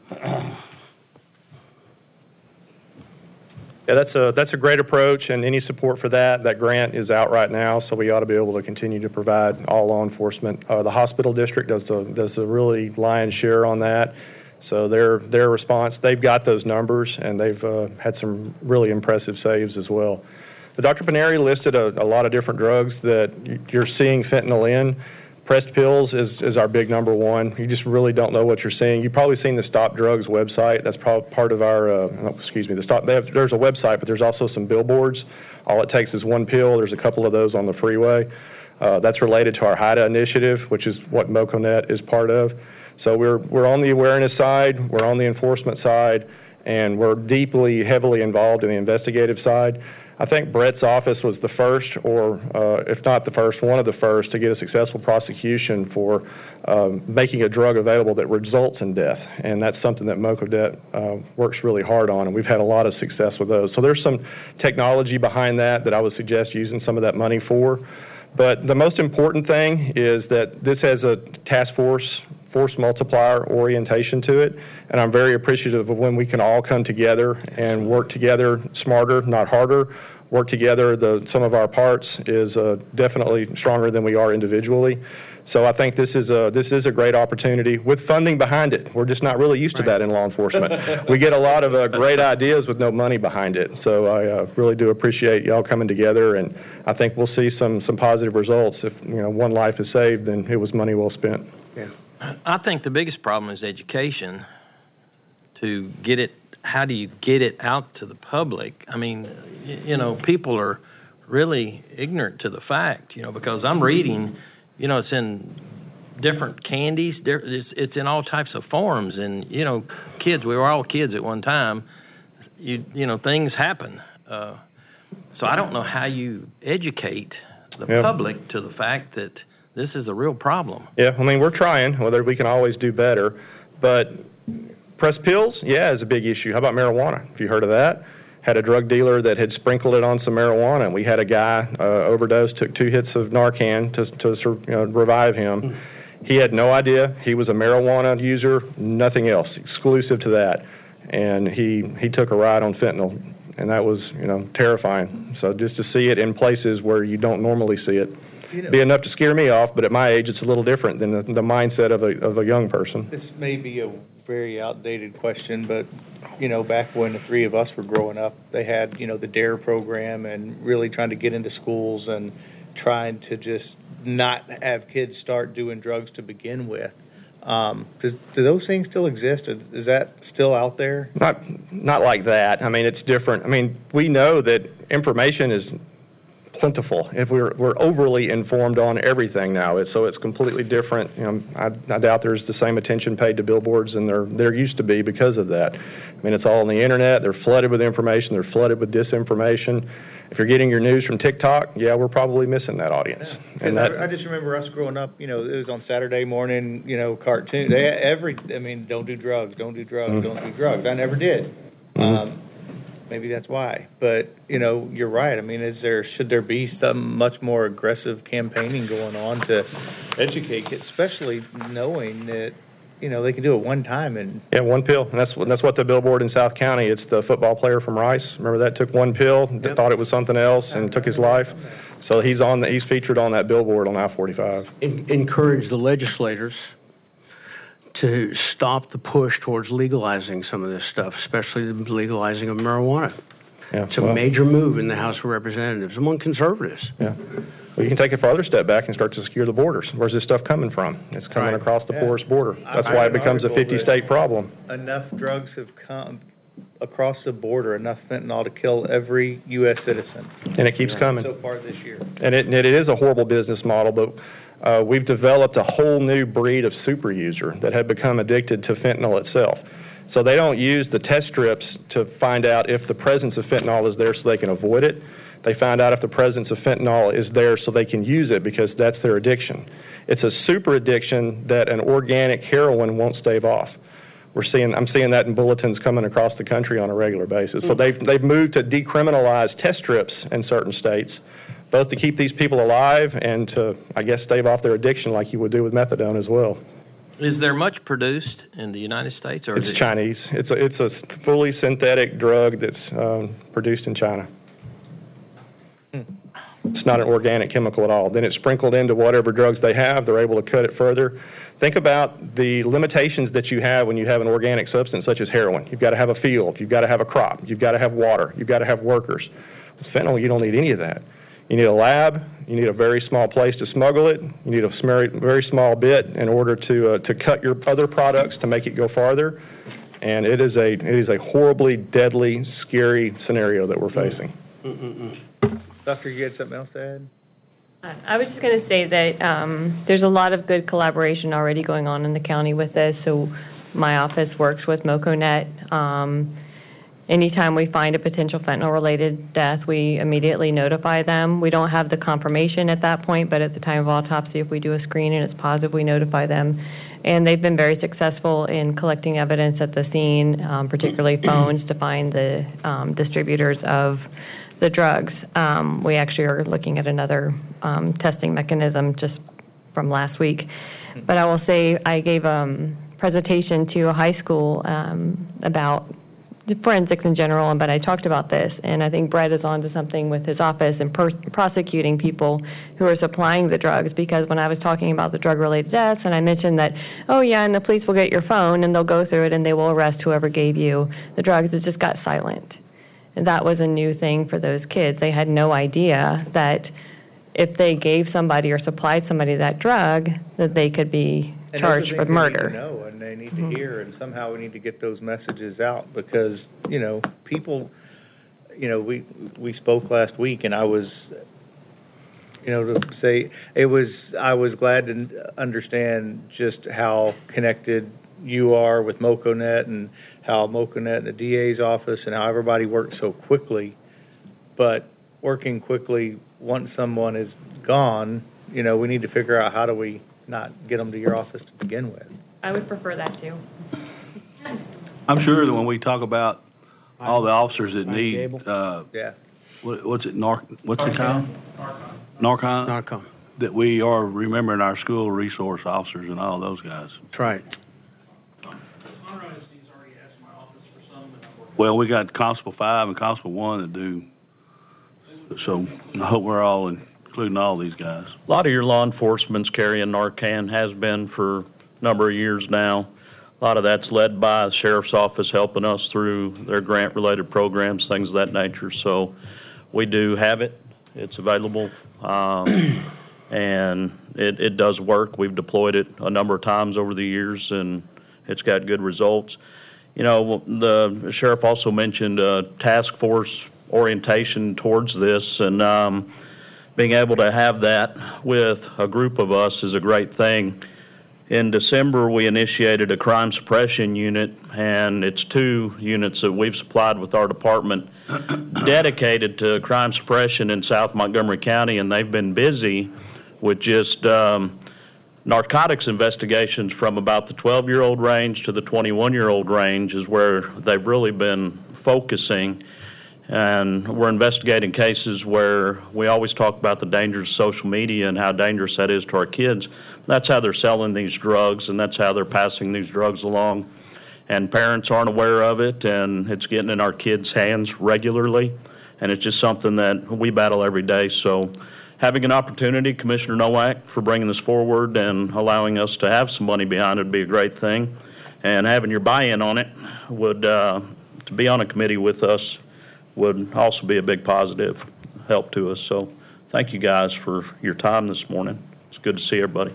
Yeah, that's a, that's a great approach, and any support for that, that grant is out right now, so we ought to be able to continue to provide all law enforcement. Uh, the hospital district does the, does the really lion's share on that. So their their response, they've got those numbers, and they've uh, had some really impressive saves as well. But Doctor Paneri listed a, a lot of different drugs that you're seeing fentanyl in. Pressed pills is, is our big number one. You just really don't know what you're seeing. You've probably seen the Stop Drugs website. That's probably part of our, uh, oh, excuse me, the Stop. They have, there's a website, but there's also some billboards. All it takes is one pill. There's a couple of those on the freeway. Uh, that's related to our HIDA initiative, which is what MocoNet is part of. So we're we're on the awareness side, we're on the enforcement side, and we're deeply, heavily involved in the investigative side. I think Brett's office was the first, or uh, if not the first, one of the first to get a successful prosecution for um, making a drug available that results in death, and that's something that MoCoDet uh, works really hard on, and we've had a lot of success with those. So there's some technology behind that that I would suggest using some of that money for. But the most important thing is that this has a task force, force multiplier orientation to it, and I'm very appreciative of when we can all come together and work together smarter, not harder. Work together, the some of our parts is uh, definitely stronger than we are individually. So I think this is a this is a great opportunity with funding behind it. We're just not really used to that in law enforcement. We get a lot of uh, great ideas with no money behind it. So I uh, really do appreciate y'all coming together, and I think we'll see some some positive results. If you know one life is saved, then it was money well spent. Yeah. I think the biggest problem is education. To get it, how do you get it out to the public? I mean, you, you know, people are really ignorant to the fact, you know, because I'm reading, you know, it's in different candies, it's, it's in all types of forms, and, you know, kids, we were all kids at one time, you, you know, things happen. Uh, so I don't know how you educate the yeah. public to the fact that this is a real problem. Yeah, I mean, we're trying, whether we can always do better, but pressed pills, yeah, is a big issue. How about marijuana? Have you heard of that? Had a drug dealer that had sprinkled it on some marijuana, and we had a guy uh, overdose, took two hits of Narcan to, to you know, revive him. Mm. He had no idea. He was a marijuana user, nothing else, exclusive to that. And he, he took a ride on fentanyl, and that was, you know, terrifying. So just to see it in places where you don't normally see it, you know, be enough to scare me off, but at my age, it's a little different than the, the mindset of a, of a young person. This may be a very outdated question, but, you know, back when the three of us were growing up, they had, you know, the DARE program and really trying to get into schools and trying to just not have kids start doing drugs to begin with. Um, does, do those things still exist? Is that still out there? Not, not like that. I mean, it's different. I mean, we know that information is plentiful. If we're we're overly informed on everything now, it's so it's completely different. You know, I, I doubt there's the same attention paid to billboards than there there used to be because of that. I mean, it's all on the internet. They're flooded with information. They're flooded with disinformation. If you're getting your news from TikTok, yeah, we're probably missing that audience. Yeah. And that, I, I just remember us growing up. You know, it was on Saturday morning. You know, cartoon. They every. I mean, don't do drugs. Don't do drugs. Mm-hmm. Don't do drugs. I never did. Mm-hmm. Um, Maybe that's why. But, you know, you're right. I mean, is there should there be some much more aggressive campaigning going on to educate kids, especially knowing that, you know, they can do it one time and yeah, one pill. And that's that's what the billboard in South County. It's the football player from Rice. Remember that took one pill, yep. thought it was something else, and took his life. So he's on the, he's featured on that billboard on I forty-five. En- encourage the legislators to stop the push towards legalizing some of this stuff, especially the legalizing of marijuana. Yeah, it's a well, major move in the House of Representatives among conservatives. Yeah. Well, you can take a further step back and start to secure the borders. Where's this stuff coming from? It's coming right. across the yeah. porous border. That's I why it becomes a fifty-state problem. Enough drugs have come across the border, enough fentanyl to kill every U S citizen. And it keeps yeah. coming. So far this year. And it, and it is a horrible business model, but Uh, we've developed a whole new breed of super user that have become addicted to fentanyl itself. So they don't use the test strips to find out if the presence of fentanyl is there so they can avoid it. They find out if the presence of fentanyl is there so they can use it because that's their addiction. It's a super addiction that an organic heroin won't stave off. We're seeing, I'm seeing that in bulletins coming across the country on a regular basis. So they've, they've moved to decriminalize test strips in certain states, both to keep these people alive and to, I guess, stave off their addiction like you would do with methadone as well. Is there much produced in the United States? Or it's is it Chinese. It's a, it's a fully synthetic drug that's um, produced in China. Hmm. It's not an organic chemical at all. Then it's sprinkled into whatever drugs they have. They're able to cut it further. Think about the limitations that you have when you have an organic substance such as heroin. You've got to have a field. You've got to have a crop. You've got to have water. You've got to have workers. With fentanyl, you don't need any of that. You need a lab. You need a very small place to smuggle it. You need a very small bit in order to uh, to cut your other products to make it go farther. And it is a it is a horribly deadly, scary scenario that we're facing. Mm-mm-mm. Doctor, you had something else to add? I was just going to say that um, there's a lot of good collaboration already going on in the county with this. So my office works with MoCoNet. Um, Anytime we find a potential fentanyl-related death, we immediately notify them. We don't have the confirmation at that point, but at the time of autopsy, if we do a screen and it's positive, we notify them. And they've been very successful in collecting evidence at the scene, um, particularly phones, to find the um, distributors of the drugs. Um, we actually are looking at another um, testing mechanism just from last week. But I will say I gave a um, presentation to a high school um, about forensics in general, but I talked about this, and I think Brett is onto something with his office and per- prosecuting people who are supplying the drugs, because when I was talking about the drug-related deaths, and I mentioned that, oh yeah, and the police will get your phone, and they'll go through it, and they will arrest whoever gave you the drugs, it just got silent. And that was a new thing for those kids. They had no idea that if they gave somebody or supplied somebody that drug, that they could be And charged those are for things they murder. need to know and they need Mhm. to hear, and somehow we need to get those messages out, because, you know, people, you know, we, we spoke last week, and I was, you know, to say, it was, I was glad to understand just how connected you are with MocoNet, and how MocoNet and the D A's office, and how everybody worked so quickly. But working quickly, once someone is gone, you know, we need to figure out how do we not get them to your office to begin with. I would prefer that too. I'm sure that when we talk about all the officers that Mike need, Gable? uh, Yeah. what, what's it, Nar, what's it called? Narcon. Narcon. That we are remembering our school resource officers and all those guys. That's right. Well, we got Constable Five and Constable One that do, so I hope we're all including all these guys. A lot of your law enforcement's carrying Narcan, has been for a number of years now. A lot of that's led by the sheriff's office helping us through their grant-related programs, things of that nature. So we do have it. It's available, um, and it, it does work. We've deployed it a number of times over the years, and it's got good results. You know, the sheriff also mentioned a task force orientation towards this, and um, being able to have that with a group of us is a great thing. In December, we initiated a crime suppression unit, and it's two units that we've supplied with our department dedicated to crime suppression in South Montgomery County, and they've been busy with just um, narcotics investigations from about the twelve-year-old range to the twenty-one-year-old range is where they've really been focusing. And we're investigating cases where we always talk about the dangers of social media and how dangerous that is to our kids. That's how they're selling these drugs, and that's how they're passing these drugs along. And parents aren't aware of it, and it's getting in our kids' hands regularly. And it's just something that we battle every day. So having an opportunity, Commissioner Nowak, for bringing this forward and allowing us to have some money behind it would be a great thing. And having your buy-in on it would, uh, to be on a committee with us, would also be a big positive help to us. So thank you guys for your time this morning. It's good to see everybody.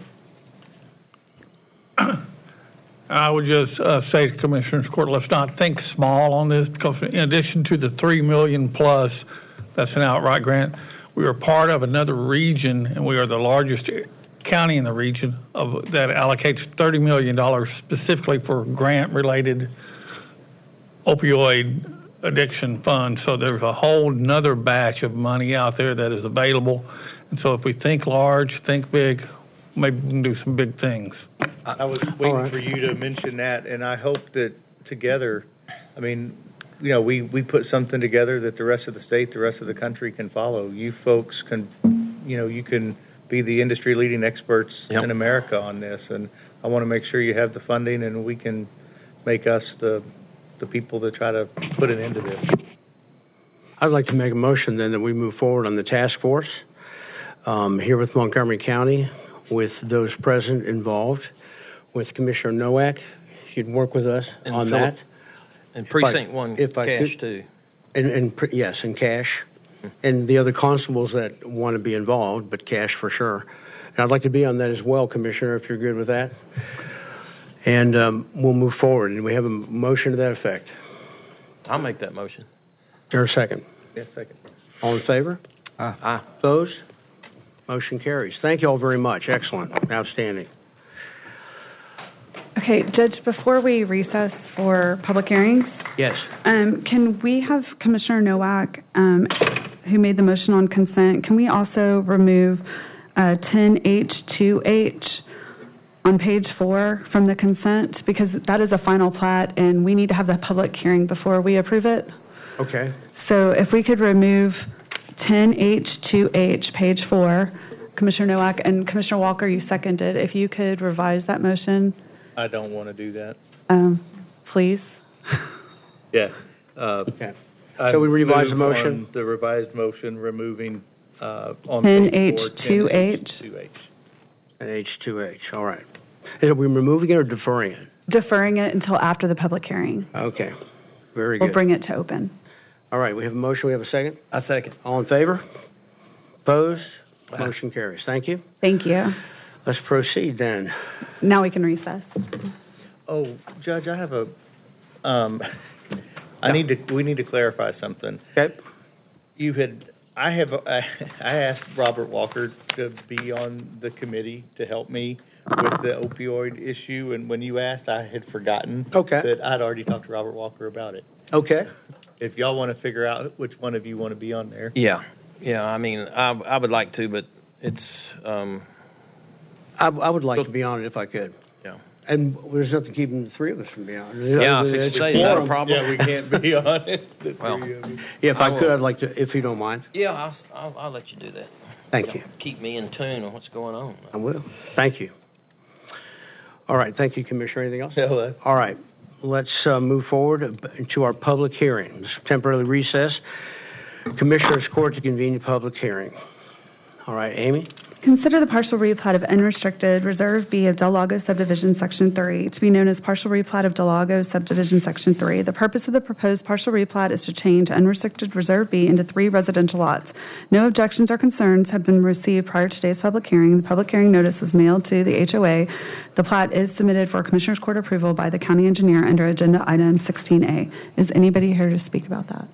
I would just uh, say to Commissioners Court, let's not think small on this, because in addition to the three million plus, that's an outright grant, we are part of another region, and we are the largest county in the region of that allocates thirty million dollars specifically for grant-related opioid addiction funds. So there's a whole nother batch of money out there that is available. And so if we think large, think big, maybe we can do some big things. I was waiting right. for you to mention that, and I hope that together, I mean, you know, we, we put something together that the rest of the state, the rest of the country can follow. You folks can, you know, you can be the industry-leading experts Yep. in America on this, and I want to make sure you have the funding and we can make us the the people that try to put an end to this. I'd like to make a motion then that we move forward on the task force um, here with Montgomery County, with those present involved, with Commissioner Nowak. If you'd work with us And on Philip- that. And If I- precinct one, if I cash could- too. And, and, pre- yes, and cash. And the other constables that want to be involved, but cash for sure. And I'd like to be on that as well, Commissioner, if you're good with that. And um, we'll move forward, and we have a motion to that effect. I'll make that motion. Is there a second? Yes, second. All in favor? Aye. Opposed? Motion carries. Thank you all very much. Excellent. Outstanding. Okay, Judge, before we recess for public hearings, Yes. Um, can we have Commissioner Nowak, um, who made the motion on consent, can we also remove uh, ten H two H on page four from the consent? Because that is a final plat, and we need to have the public hearing before we approve it. Okay. So if we could remove ten H two H, page four, Commissioner Nowak, and Commissioner Walker, you seconded. If you could revise that motion, I don't want to do that. um, please. Yeah. Uh, Okay. I So we revise the move motion? on The revised motion, removing, uh, on ten page H four, two ten H, H two H. And H two H, all right. Are we removing it or deferring it? deferring it until after the public hearing. Okay, very We'll good. bring it to open. All right, we have a motion, we have a second? I second. All in favor? Opposed? Motion carries. Thank you. Thank you. Let's proceed then. Now we can recess. Oh, Judge, I have a, um, I need to, we need to clarify something. Okay. You had, I have, I, I asked Robert Walker to be on the committee to help me with the opioid issue, and when you asked, I had forgotten Okay. that I'd already talked to Robert Walker about it. Okay. If y'all want to figure out which one of you want to be on there. Yeah, yeah, I mean, I, I would like to, but it's, um, I, I would like to be on it if I could. Yeah. And there's nothing keeping the three of us from being on it. Yeah, I was It's fixing to say, is that a quorum. problem? Yeah, we can't be on it, the Well, three of you. Yeah, if I I could, will- I'd like to, if you don't mind. yeah, I'll, I'll, I'll let you do that. Thank you. Keep me in tune on what's going on. I will. Thank you. All right, thank you, Commissioner. Anything else? No, that's- All right, let's uh, move forward to our public hearings. Temporarily recess. Commissioners Court to convene a public hearing. All right, Amy? Consider the partial replat of unrestricted Reserve B of Del Lago Subdivision Section three to be known as partial replat of Del Lago Subdivision Section three. The purpose of the proposed partial replat is to change unrestricted Reserve B into three residential lots. No objections or concerns have been received prior to today's public hearing. The public hearing notice was mailed to the H O A. The plat is submitted for Commissioners Court approval by the county engineer under Agenda Item sixteen A. Is anybody here to speak about that?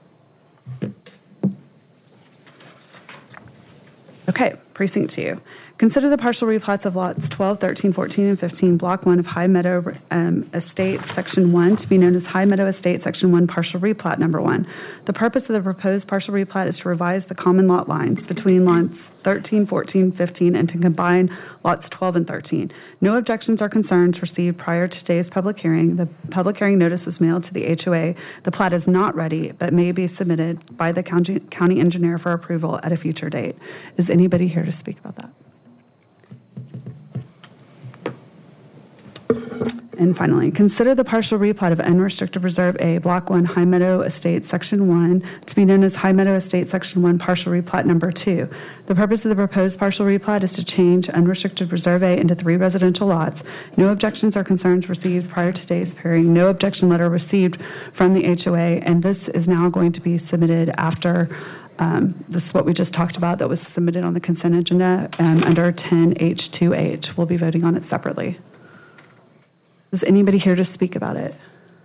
Okay, precinct two. Consider the partial replats of lots twelve, thirteen, fourteen, and fifteen, Block one of High Meadow um, Estate, Section one, to be known as High Meadow Estate, Section one, Partial Replat Number one. The purpose of the proposed partial replat is to revise the common lot lines between lots thirteen, fourteen, fifteen, and to combine lots twelve and thirteen. No objections or concerns received prior to today's public hearing. The public hearing notice was mailed to the H O A. The plat is not ready, but may be submitted by the county, county engineer for approval at a future date. Is anybody here to speak about that? And finally, consider the partial replat of unrestricted Reserve A, Block one, High Meadow Estate, Section one, to be known as High Meadow Estate, Section one, Partial Replat Number two. The purpose of the proposed partial replat is to change unrestricted Reserve A into three residential lots. No objections or concerns received prior to today's hearing. No objection letter received from the H O A, and this is now going to be submitted after um, this is what we just talked about that was submitted on the consent agenda um, under ten H two H. We'll be voting on it separately. Is anybody here to speak about it?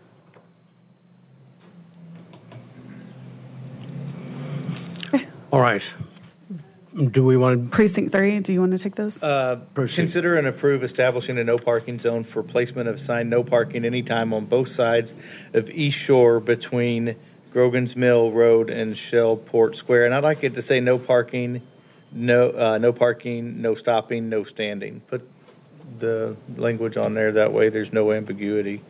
All right. Do we want Precinct three, do you want to take those? Uh, Proceed. consider and approve establishing a no parking zone for placement of sign no parking anytime on both sides of East Shore between Grogan's Mill Road and Shellport Square. And I'd like it to say no parking, no, uh, no parking, no stopping, no standing. Put the language on there, that way there's no ambiguity.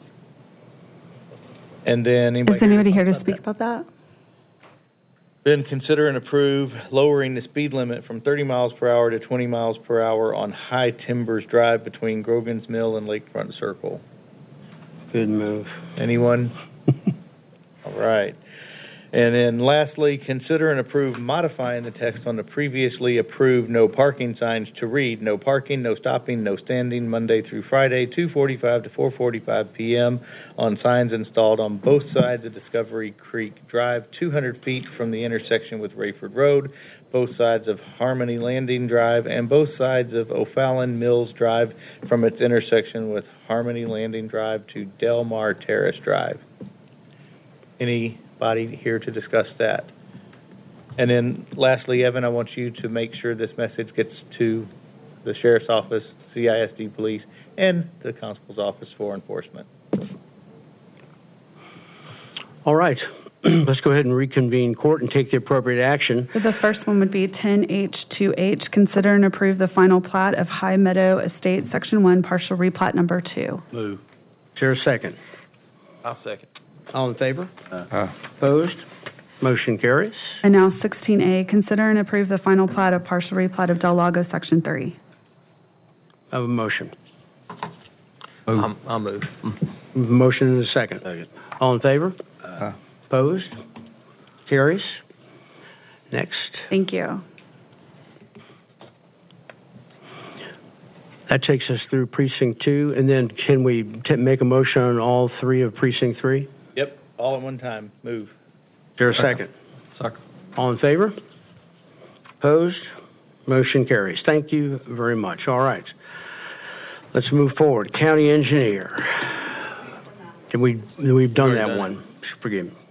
And then anybody. Is anybody here to speak about that? Then consider and approve lowering the speed limit from thirty miles per hour to twenty miles per hour on High Timbers Drive between Grogan's Mill and Lakefront Circle. Good move. Anyone? All right. And then lastly, consider and approve modifying the text on the previously approved no parking signs to read, no parking, no stopping, no standing, Monday through Friday, two forty-five to four forty-five p m on signs installed on both sides of Discovery Creek Drive, two hundred feet from the intersection with Rayford Road, both sides of Harmony Landing Drive, and both sides of O'Fallon Mills Drive from its intersection with Harmony Landing Drive to Del Mar Terrace Drive. Any body here to discuss that. And then lastly, Evan, I want you to make sure this message gets to the Sheriff's Office, C I S D Police, and the Constable's Office for Enforcement. All right. Let's go ahead and reconvene court and take the appropriate action. So the first one would be ten H two H, consider and approve the final plat of High Meadow Estate, Section one, partial replat number two. Move. Is there a second? I'll second. All in favor? Uh, Opposed? Motion carries. And now sixteen A, consider and approve the final plat of partial replat of Del Lago, Section three. I have a motion. I'll, I'll move. Motion and a second. Second. All in favor? uh, Opposed? Carries. Next. Thank you. That takes us through precinct two, and then can we t- make a motion on all three of precinct three? Yep, all at one time. Move. Is there a second? Second. All in favor? Opposed? Motion carries. Thank you very much. All right. Let's move forward. County engineer. Can we, we've done that one. Forgive me.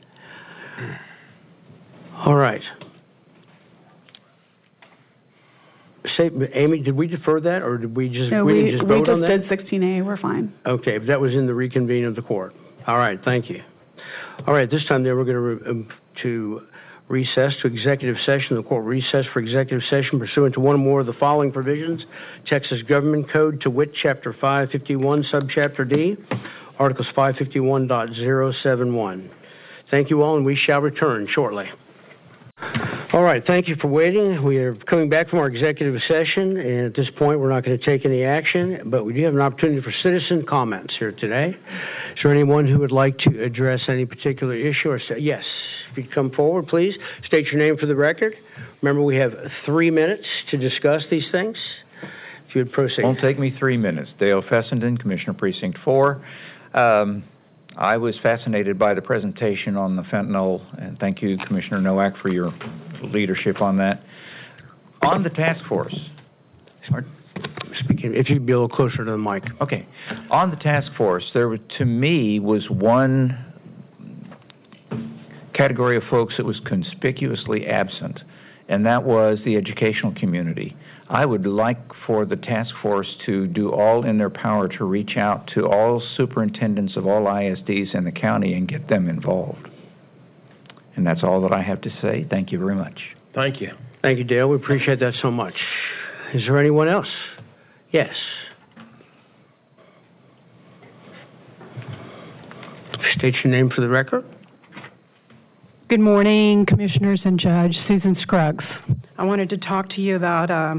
All right. Say, Amy, did we defer that, or did we just, No, we we, didn't just we vote on just that? did sixteen A, we're fine. Okay, but that was in the reconvene of the court. All right, thank you. All right, this time then we're going to, um, to recess to executive session. The court recessed for executive session pursuant to one or more of the following provisions: Texas Government Code, to wit, Chapter five fifty-one, Subchapter D, Articles five fifty-one point oh seven one. Thank you all, and we shall return shortly. All right, thank you for waiting. We are coming back from our executive session, and at this point, we're not going to take any action, but we do have an opportunity for citizen comments here today. Is there anyone who would like to address any particular issue? Or say, yes, if you'd come forward, please. State your name for the record. Remember, we have three minutes to discuss these things. If you would proceed. Won't take me three minutes. Dale Fessenden, Commissioner Precinct four. Um, I was fascinated by the presentation on the fentanyl, and thank you, Commissioner Nowak, for your leadership on that. On the task force. Speaking, if you'd be a little closer to the mic. Okay. On the task force, there was, to me, was one category of folks that was conspicuously absent, and that was the educational community. I would like for the task force to do all in their power to reach out to all superintendents of all I S Ds in the county and get them involved. And that's all that I have to say. Thank you very much. Thank you. Thank you, Dale. We appreciate that so much. Is there anyone else? Yes. State your name for the record. Good morning, Commissioners and Judge. Susan Scruggs. I wanted to talk to you about um,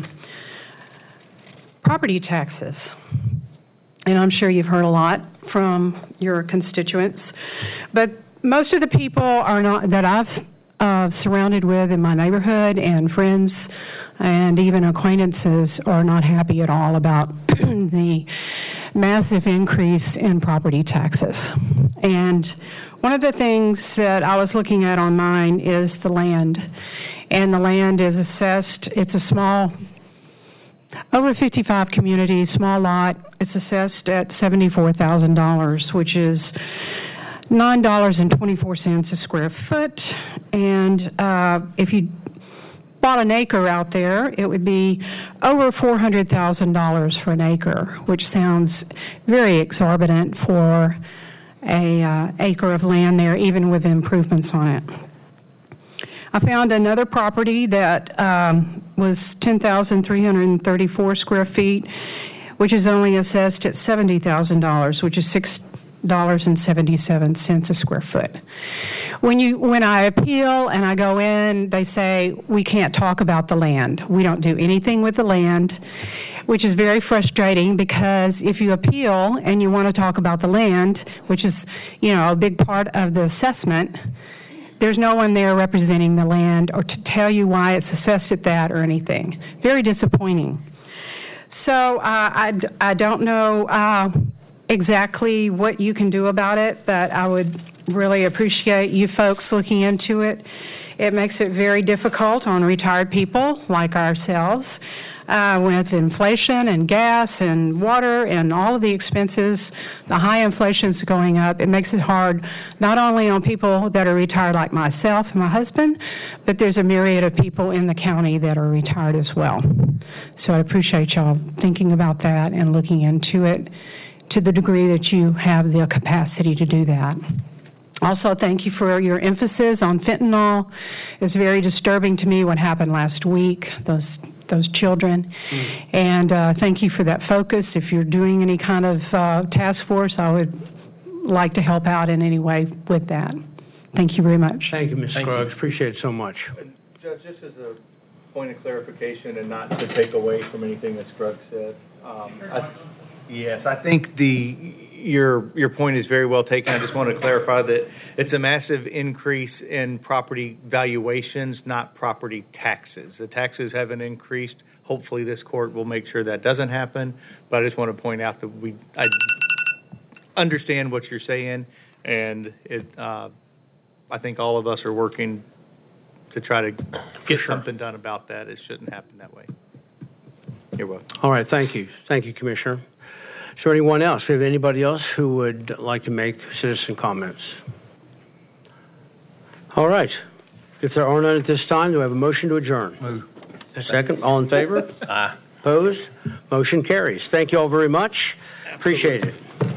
property taxes. And I'm sure you've heard a lot from your constituents. But most of the people are not that I've uh, surrounded with in my neighborhood, and friends and even acquaintances, are not happy at all about the massive increase in property taxes. And one of the things that I was looking at on mine is the land. And the land is assessed, it's a small, over fifty-five communities, small lot. It's assessed at seventy-four thousand dollars, which is nine dollars and twenty-four cents a square foot. And uh, if you bought an acre out there, it would be over four hundred thousand dollars for an acre, which sounds very exorbitant for a uh, acre of land there, even with improvements on it. I found another property that um, was ten thousand three hundred thirty-four square feet, which is only assessed at seventy thousand dollars, which is six dollars and seventy-seven cents a square foot. When you when I appeal and I go in, they say we can't talk about the land. We don't do anything with the land, which is very frustrating, because if you appeal and you want to talk about the land, which is, you know, a big part of the assessment, there's no one there representing the land or to tell you why it's assessed at that or anything. Very disappointing. So uh, I, I don't know uh, exactly what you can do about it, but I would really appreciate you folks looking into it. It makes it very difficult on retired people like ourselves. Uh, with inflation and gas and water and all of the expenses, the high inflation's going up, it makes it hard not only on people that are retired like myself and my husband, but there's a myriad of people in the county that are retired as well. So I appreciate y'all thinking about that and looking into it to the degree that you have the capacity to do that. Also, thank you for your emphasis on fentanyl. It's very disturbing to me what happened last week, those those children. Mm. And uh, thank you for that focus. If you're doing any kind of uh, task force, I would like to help out in any way with that. Thank you very much. Thank you, Miz Scruggs. Appreciate it so much. Judge, just as a point of clarification and not to take away from anything that Scruggs said, um, I, yes, I think the your your point is very well taken. I just want to clarify that it's a massive increase in property valuations, not property taxes. The taxes haven't increased. Hopefully, this court will make sure that doesn't happen. But I just want to point out that we I understand what you're saying, and it. Uh, I think all of us are working to try to get something done about that. It shouldn't happen that way. You're welcome. All right, thank you. Thank you, Commissioner. Is there anyone else? Do we have anybody else who would like to make citizen comments? All right. If there are none at this time, do I have a motion to adjourn? Move. A second. All in favor? Aye. Opposed? Motion carries. Thank you all very much. Appreciate it.